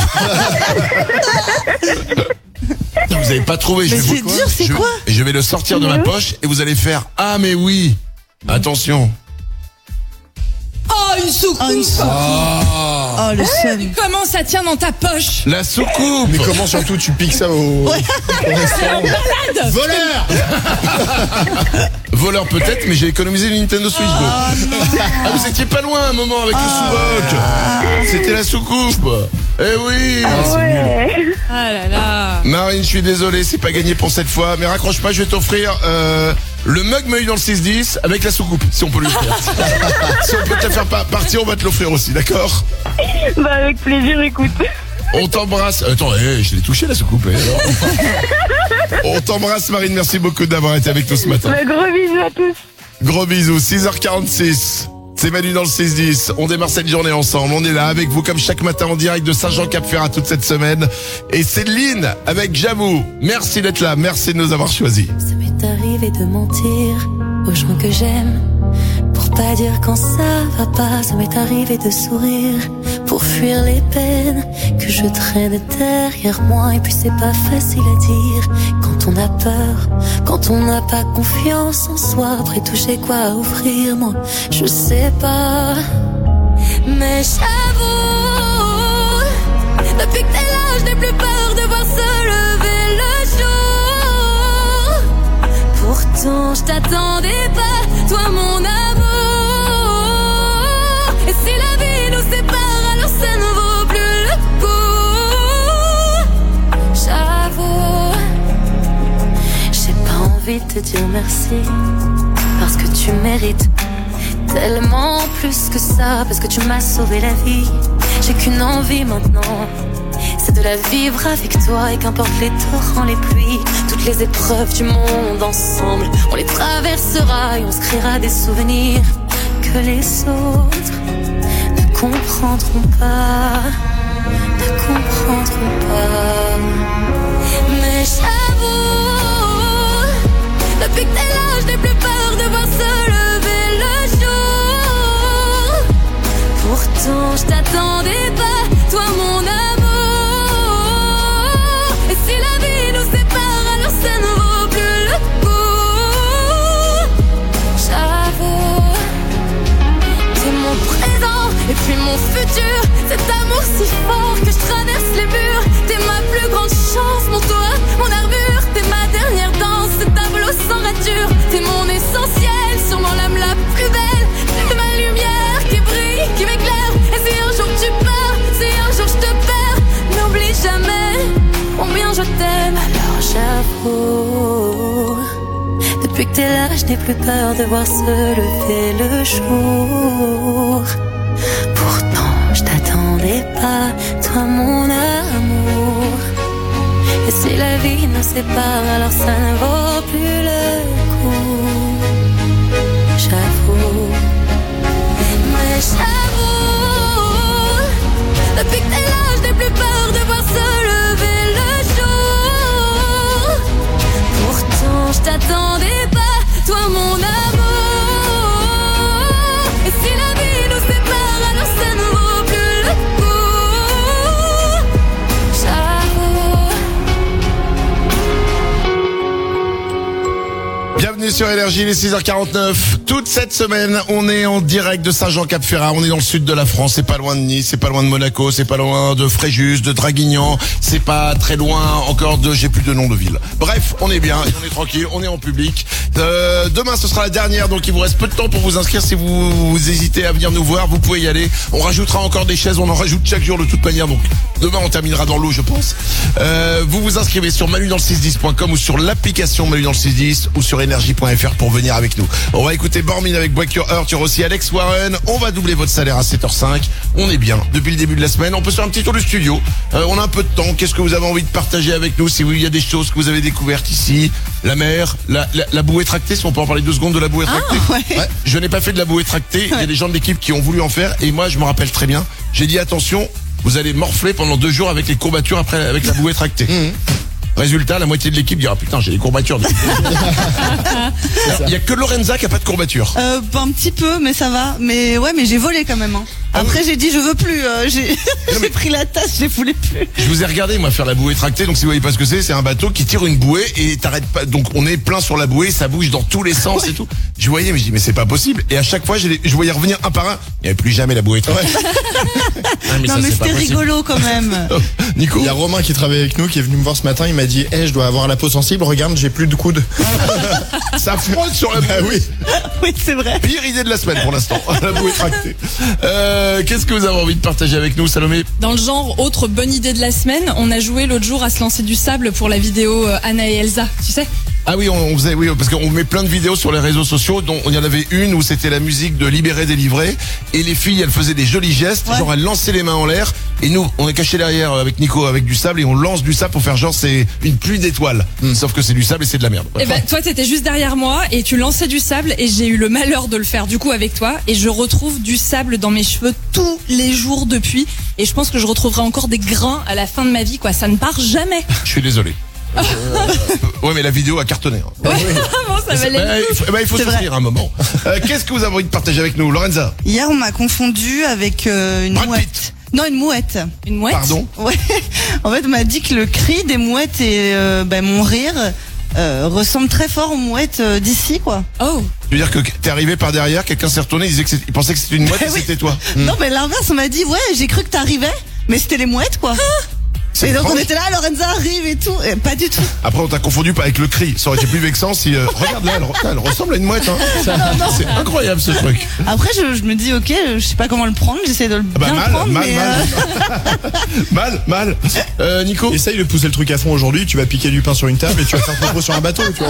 Vous avez pas trouvé. Je Mais vais c'est vous- dur, c'est je- quoi? Et je vais le sortir de ma poche et vous allez faire ah mais oui. Attention. Oh, une soucoupe. Oh, une soucoupe. Ah. Oh, le seum. Comment ça tient dans ta poche? La soucoupe. Mais comment surtout tu piques ça au, au restaurant? Malade. Voleur! Voleur peut-être, mais j'ai économisé le Nintendo Switch deux. Ah, vous étiez pas loin un moment avec le sous-boc. C'était la soucoupe. Eh oui. Ouais. Ah là là. Marine, je suis désolé, c'est pas gagné pour cette fois, mais raccroche pas, je vais t'offrir euh, le mug Meuil dans le six dix avec la soucoupe, si on peut l'offrir. Si on peut te la faire pa- partir, on va te l'offrir aussi, d'accord? Bah, avec plaisir, écoute. On t'embrasse. Attends, hey, je l'ai touché la soucoupe. eh, alors. On t'embrasse Marine, merci beaucoup d'avoir été avec nous ce matin. Bah, gros bisous à tous. Gros bisous, six heures quarante-six. C'est Manu dans le six dix. On démarre cette journée ensemble. On est là avec vous comme chaque matin en direct de Saint-Jean-Cap-Ferrat toute cette semaine. Et Céline avec J'avoue. Merci d'être là. Merci de nous avoir choisis. Ça m'est arrivé de mentir aux gens que j'aime pour pas dire quand ça va pas. Ça m'est arrivé de sourire pour fuir les peines que je traîne derrière moi. Et puis c'est pas facile à dire quand on a peur, quand on n'a pas confiance en soi. Après tout j'ai quoi à offrir, moi je sais pas. Mais j'avoue, depuis que t'es là, je n'ai plus peur de voir se lever le jour. Pourtant je t'attendais pas, toi mon amour. Et si la vie nous sépare, alors ça ne vaut plus le coup. J'avoue, j'ai pas envie de te dire merci, parce que tu mérites tellement plus que ça, parce que tu m'as sauvé la vie. J'ai qu'une envie maintenant, c'est de la vivre avec toi. Et qu'importe les torrents, les pluies, toutes les épreuves du monde, ensemble on les traversera et on se créera des souvenirs que les autres ne comprendront pas, ne comprendront pas. Mais j'avoue, depuis que t'es là, je n'ai plus peur de voir se lever le jour. Pourtant je t'attendais pas, toi mon amour. Et si la vie nous sépare, alors ça ne vaut plus le coup. J'avoue, t'es mon présent et puis mon futur. Cet amour si fort que je traverse les murs. T'es ma plus grande chance, mon toit, mon armure. T'es ma dernière danse, ce tableau sans rature. T'es mon essentiel, sûrement l'âme la plus belle. T'es ma lumière qui brille, qui m'éclaire. Et si un jour tu pars, si un jour je te perds, n'oublie jamais combien je t'aime. Alors j'avoue, depuis que t'es là, je n'ai plus peur de voir se lever le jour. Pourtant je t'attendais pas, toi mon amour. Et si la vie nous sépare, alors ça ne vaut plus le coup. sur Énergie, les six heures quarante-neuf. Toute cette semaine, on est en direct de Saint-Jean-Cap-Ferrat. On est dans le sud de la France. C'est pas loin de Nice, c'est pas loin de Monaco, c'est pas loin de Fréjus, de Draguignan. C'est pas très loin encore de, j'ai plus de nom de ville. Bref, on est bien, on est tranquille, on est en public. Euh, demain, ce sera la dernière, donc il vous reste peu de temps pour vous inscrire. Si vous, vous hésitez à venir nous voir, vous pouvez y aller. On rajoutera encore des chaises, on en rajoute chaque jour de toute manière. Donc demain, on terminera dans l'eau, je pense. Euh, vous vous inscrivez sur manu dans le six dix point com ou sur l'application Manu dans le six dix ou sur énergie point f r pour venir avec nous. On va écouter Bormin avec Break Your Heart. Il y aura aussi Alex Warren. On va doubler votre salaire à sept heures cinq. On est bien depuis le début de la semaine. On peut se faire un petit tour du studio. Euh, on a un peu de temps. Qu'est-ce que vous avez envie de partager avec nous? Si il y a des choses que vous avez découvertes ici, la mer, la, la, la bouée tractée. Si on peut en parler deux secondes de la bouée tractée. Ah, ouais. Ouais, je n'ai pas fait de la bouée tractée. Il y a des gens de l'équipe qui ont voulu en faire et moi je me rappelle très bien. J'ai dit attention, vous allez morfler pendant deux jours avec les courbatures après avec la bouée tractée. Mmh. Résultat, la moitié de l'équipe dira putain j'ai des courbatures. Il y a que Lorenza qui a pas de courbatures. Euh, un petit peu, mais ça va. Mais ouais, mais j'ai volé quand même. Hein. Après, ah oui. j'ai dit je veux plus. Euh, j'ai mais... pris la tasse, j'ai voulu plus. Je vous ai regardé moi faire la bouée tractée. Donc si vous voyez pas ce que c'est, c'est un bateau qui tire une bouée et t'arrêtes pas. Donc on est plein sur la bouée, ça bouge dans tous les sens ouais. et tout. Je voyais, mais je dis mais c'est pas possible. Et à chaque fois, je, les... je voyais revenir un par un. Il n'y avait plus jamais la bouée tractée. Ouais. ah, mais non ça, mais c'était rigolo quand même. Nico, il y a Romain qui travaille avec nous qui est venu me voir ce matin. Il m'a dit, eh, hey, je dois avoir la peau sensible. Regarde, j'ai plus de coude. Ça frotte sur la bouée. Bah, oui. Oui, c'est vrai. Pire idée de la semaine pour l'instant. La bouée tractée. Euh, qu'est-ce que vous avez envie de partager avec nous, Salomé? Dans le genre, autre bonne idée de la semaine, on a joué l'autre jour à se lancer du sable pour la vidéo Anna et Elsa, tu sais? Ah oui, on faisait, oui, parce qu'on met plein de vidéos sur les réseaux sociaux, dont il y en avait une où c'était la musique de Libéré, Délivré, et les filles, elles faisaient des jolis gestes, ouais. genre elles lançaient les mains en l'air, et nous, on est cachés derrière avec Nico avec du sable, et on lance du sable pour faire genre c'est une pluie d'étoiles. Mm. Sauf que c'est du sable et c'est de la merde. Et ben, toi, t'étais juste derrière moi, et tu lançais du sable, et j'ai eu le malheur de le faire du coup avec toi, et je retrouve du sable dans mes cheveux tous les jours depuis, et je pense que je retrouverai encore des grains à la fin de ma vie, quoi. Ça ne part jamais. Je suis désolé. Euh, ouais mais la vidéo a cartonné. Ouais, bon, ça valait bah, il faut, bah, il faut souffrir un moment. Euh, Qu'est-ce que vous avez envie de partager avec nous, Lorenza? Hier on m'a confondu avec euh, une Brad mouette. Pitt. Non, une mouette. Une mouette? Pardon? Ouais. En fait on m'a dit que le cri des mouettes et euh, bah, mon rire euh, ressemble très fort aux mouettes euh, d'ici quoi. Oh. Tu veux dire que t'es arrivé par derrière, quelqu'un s'est retourné, il, disait que il pensait que c'était une mouette et oui. c'était toi. Non mais l'inverse, on m'a dit ouais j'ai cru que t'arrivais, mais c'était les mouettes quoi. Ah. Et donc on était là, Lorenza arrive et tout, et pas du tout. Après on t'a confondu avec le cri, ça aurait été plus vexant si... Euh, regarde là, elle, elle ressemble à une mouette. Hein. C'est incroyable ce truc. Après je, je me dis ok, je sais pas comment le prendre, j'essaie de le bah, bien mal, le prendre. Mal, mais mal, euh... mal, mal. Euh, Nico, essaye de pousser le truc à fond aujourd'hui, tu vas piquer du pain sur une table et tu vas faire propos sur un bateau, tu vois.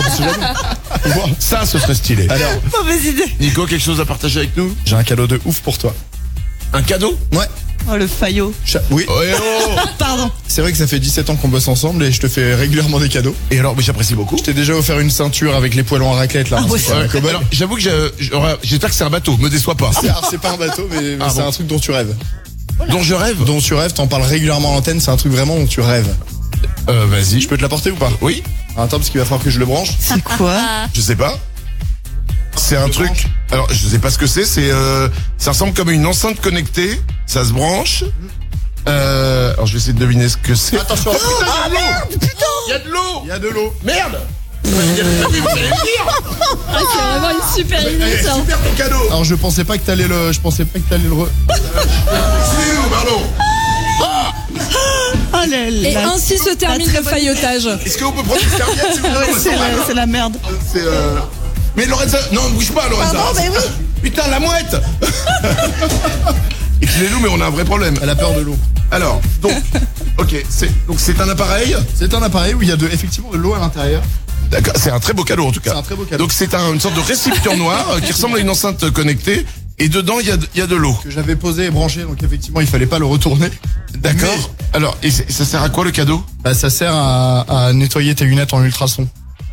Ça ce serait stylé. Alors, mauvaise idée. Nico, quelque chose à partager avec nous? J'ai un cadeau de ouf pour toi. Un cadeau? Ouais. Oh le faillot. Cha oui. Oh, oh. Pardon. C'est vrai que ça fait dix-sept ans qu'on bosse ensemble et je te fais régulièrement des cadeaux. Et alors, mais j'apprécie beaucoup. Je t'ai déjà offert une ceinture avec les poêlons à raclette là. Ah, ouais, ouais, alors, j'avoue que j'espère que c'est un bateau, me déçois pas. C'est pas un bateau, mais, mais ah, c'est bon. un truc dont tu rêves. Voilà. Dont je rêve? Dont tu rêves, t'en parles régulièrement à l'antenne, c'est un truc vraiment dont tu rêves. Euh, vas-y. Je peux te l'apporter ou pas? Oui. Attends, parce qu'il va falloir que je le branche. C'est quoi? Je sais pas. C'est un truc. Branche. Alors, je sais pas ce que c'est. C'est, euh, ça ressemble comme une enceinte connectée. Ça se branche. Euh, alors, je vais essayer de deviner ce que c'est. Attention. Oh, putain, ah, il y a de l'eau. merde, putain. Il y a de l'eau. Il y a de l'eau. Merde. Vous allez me dire. Ah, c'est vraiment une super idée ça. Super ton cadeau. Alors, je pensais pas que t'allais le, je pensais pas que t'allais le re. C'est où, pardon? Oh là là. Et ainsi se termine le faillotage. Est-ce qu'on peut prendre une serviette s'il vous plaît? C'est la, la merde. C'est euh... Mais Lorenza, non, ne bouge pas, Lorenza. Pardon, mais oui. Putain, la mouette. Excusez-nous, mais on a un vrai problème. Elle a peur de l'eau. Alors, donc, ok, c'est donc c'est un appareil. C'est un appareil où il y a de, effectivement de l'eau à l'intérieur. D'accord, c'est un très beau cadeau en tout cas. C'est un très beau cadeau. Donc c'est un, une sorte de récipient noir qui ressemble à une enceinte connectée. Et dedans, il y a, il y a de l'eau. Que j'avais posé et branché, donc effectivement, il fallait pas le retourner. D'accord. Mais... Alors, et ça sert à quoi le cadeau? Bah, ça sert à, à nettoyer tes lunettes en ultrason.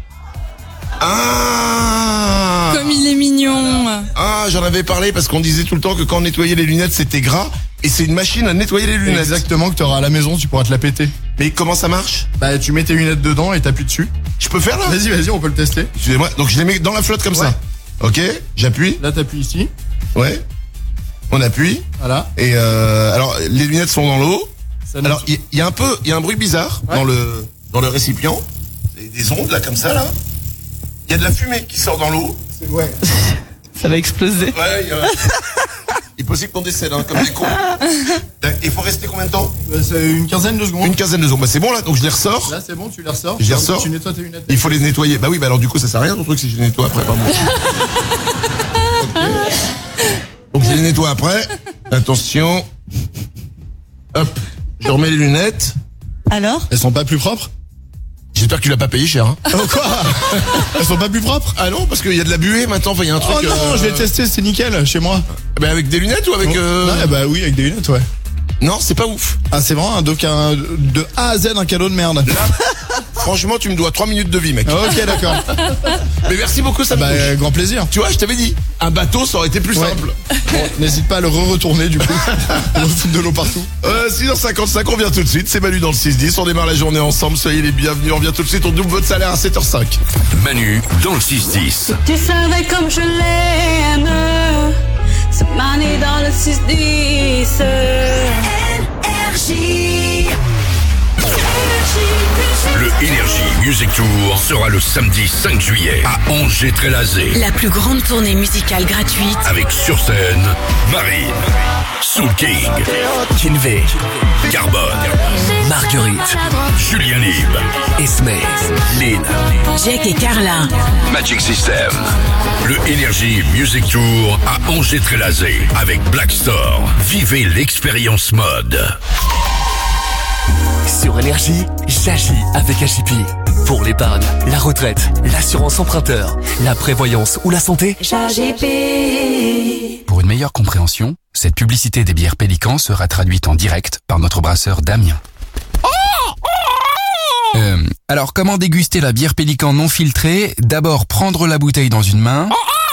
Ah. Comme il est mignon. Ah, j'en avais parlé parce qu'on disait tout le temps que quand on nettoyait les lunettes, c'était gras. Et c'est une machine à nettoyer les lunettes. Exactement, que tu auras à la maison, tu pourras te la péter. Mais comment ça marche? Bah, tu mets tes lunettes dedans et t'appuies dessus. Je peux faire là? Vas-y, vas-y, on peut le tester. Excusez-moi. Donc je les mets dans la flotte comme ouais. ça. Ok, j'appuie. Là, t'appuies ici. Ouais. On appuie. Voilà. Et euh, alors les lunettes sont dans l'eau. Alors il y, y a un peu, il y a un bruit bizarre ouais. dans le dans le récipient. Des, des ondes là comme ça là. Il y a de la fumée qui sort dans l'eau. Ouais. Ça va exploser. Ouais, il, a... il est possible qu'on décède, hein, comme des cons. Il faut rester combien de temps? C'est une quinzaine de secondes. Une quinzaine de secondes. Bah c'est bon là, donc je les ressors. Là c'est bon, tu les ressors. Je les ressors. Tu nettoies tes lunettes. Il faut les nettoyer. Bah oui, bah alors du coup ça sert à rien ton truc si je les nettoie après, pas bon. Okay. Donc je les nettoie après. Attention. Hop, je remets les lunettes. Alors? Elles sont pas plus propres? J'espère que tu l'as pas payé cher, hein. Oh quoi? Elles sont pas plus propres? Ah non, parce qu'il y a de la buée maintenant, il y a un truc... Oh non, euh... je l'ai testé, c'est nickel, chez moi. Bah avec des lunettes ou avec... Oh. Euh... Non, bah oui, avec des lunettes, ouais. Non, c'est pas ouf. Ah, c'est vraiment un, donc un, de A à Z un cadeau de merde. Là, franchement, tu me dois trois minutes de vie, mec. Ok, d'accord. Mais merci beaucoup, ça me bah, touche. Euh, grand plaisir. Tu vois, je t'avais dit, un bateau, ça aurait été plus ouais. simple. Bon, n'hésite pas à le re-retourner, du coup. On va foutre de l'eau partout. Euh, six heures cinquante-cinq, on vient tout de suite. C'est Manu dans le six dix. On démarre la journée ensemble. Soyez les bienvenus. On vient tout de suite. On double votre salaire à sept heures cinq. Manu dans le six dix. Tu savais comme je l'aime. C'est Manu dans le six dix. Le Energy Music Tour sera le samedi cinq juillet à Angers-Trélazé. La plus grande tournée musicale gratuite Avec sur scène Marine, Soul King, Kinvey, Carbone, Marguerite, Julien Lib, Esme, Lynn, Jack et Carla. Magic System. Le Energy Music Tour à Angers-Trélazé avec Blackstore. Vivez l'expérience mode. Sur Énergie, j'agis avec H I P. Pour l'épargne, la retraite, l'assurance emprunteur, la prévoyance ou la santé, H I P. Pour une meilleure compréhension, cette publicité des bières Pélican sera traduite en direct par notre brasseur Damien. Euh, alors, comment déguster la bière Pélican non filtrée? D'abord, prendre la bouteille dans une main.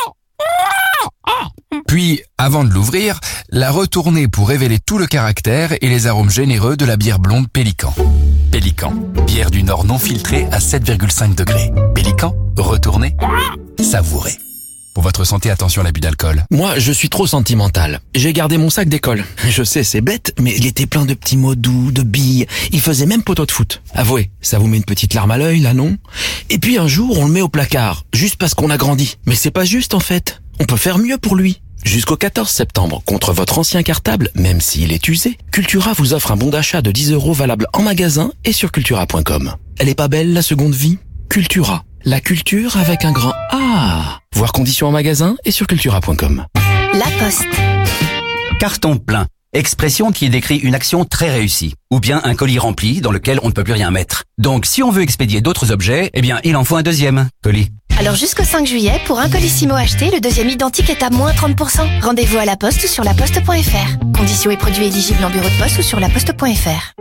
Puis, avant de l'ouvrir, la retourner pour révéler tout le caractère et les arômes généreux de la bière blonde Pélican. Pélican, bière du Nord non filtrée à sept virgule cinq degrés. Pélican, retournez, savourez. Pour votre santé, attention à l'abus d'alcool. Moi, je suis trop sentimental. J'ai gardé mon sac d'école. Je sais, c'est bête, mais il était plein de petits mots doux, de billes. Il faisait même poteau de foot. Avouez, ça vous met une petite larme à l'œil, là, non? Et puis un jour, on le met au placard, juste parce qu'on a grandi. Mais c'est pas juste, en fait. On peut faire mieux pour lui. Jusqu'au quatorze septembre, contre votre ancien cartable, même s'il est usé, Cultura vous offre un bon d'achat de dix euros valable en magasin et sur cultura point com. Elle est pas belle, la seconde vie? Cultura. La culture avec un grand A. Voir conditions en magasin et sur cultura point com. La Poste. Carton plein. Expression qui décrit une action très réussie. Ou bien un colis rempli dans lequel on ne peut plus rien mettre. Donc si on veut expédier d'autres objets, eh bien il en faut un deuxième colis. Alors jusqu'au cinq juillet, pour un colissimo acheté, le deuxième identique est à moins trente pour cent. Rendez-vous à la Poste ou sur la poste point f r. Conditions et produits éligibles en bureau de poste ou sur la poste point f r.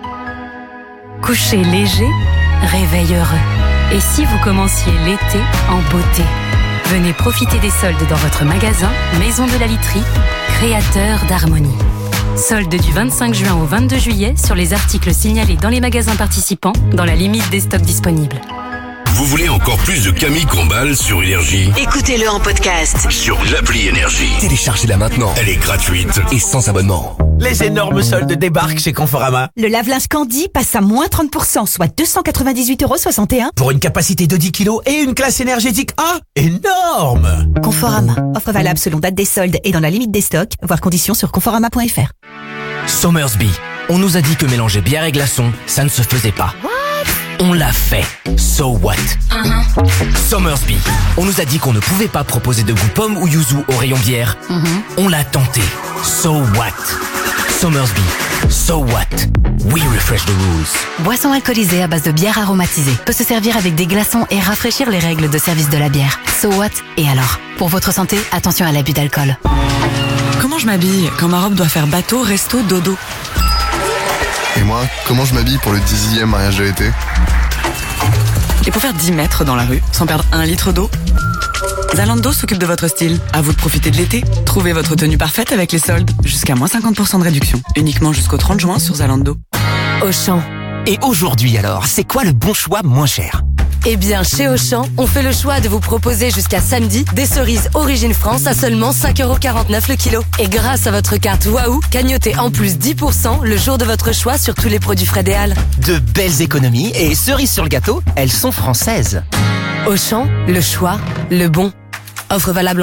Coucher léger, réveil heureux. Et si vous commenciez l'été en beauté? Venez profiter des soldes dans votre magasin Maison de la Literie, créateur d'harmonie. Soldes du vingt-cinq juin au vingt-deux juillet sur les articles signalés dans les magasins participants dans la limite des stocks disponibles. Vous voulez encore plus de Camille Combal sur Énergie? Écoutez-le en podcast Sur l'appli Énergie. Téléchargez-la maintenant. Elle est gratuite et sans abonnement. Les énormes soldes débarquent chez Conforama. Le lave-linge Candy passe à moins trente pour cent, soit deux cent quatre-vingt-dix-huit euros soixante et un. Pour une capacité de dix kilos et une classe énergétique A. Énorme! Conforama. Offre valable selon date des soldes et dans la limite des stocks. Voir conditions sur conforama point f r. Somersby. On nous a dit que mélanger bière et glaçons, ça ne se faisait pas. What? On l'a fait. So what? Uh-huh. Somersby. On nous a dit qu'on ne pouvait pas proposer de goût pomme ou yuzu au rayon bière. Uh-huh. On l'a tenté. So what? Somersby. So what? We refresh the rules. Boisson alcoolisée à base de bière aromatisée peut se servir avec des glaçons et rafraîchir les règles de service de la bière. So what? Et alors? Pour votre santé, attention à l'abus d'alcool. Comment je m'habille quand ma robe doit faire bateau, resto, dodo? Et moi, comment je m'habille pour le dixième mariage de l'été? Et pour faire dix mètres dans la rue, sans perdre un litre d'eau? Zalando s'occupe de votre style. À vous de profiter de l'été. Trouvez votre tenue parfaite avec les soldes. Jusqu'à moins cinquante pour cent de réduction. Uniquement jusqu'au trente juin sur Zalando. Auchan. Et aujourd'hui alors, c'est quoi le bon choix moins cher? Eh bien, chez Auchan, on fait le choix de vous proposer jusqu'à samedi des cerises Origine France à seulement cinq euros quarante-neuf le kilo. Et grâce à votre carte Waouh, cagnotez en plus dix pour cent le jour de votre choix sur tous les produits Fred et Al. De belles économies et cerises sur le gâteau, elles sont françaises. Auchan, le choix, le bon. Offre valable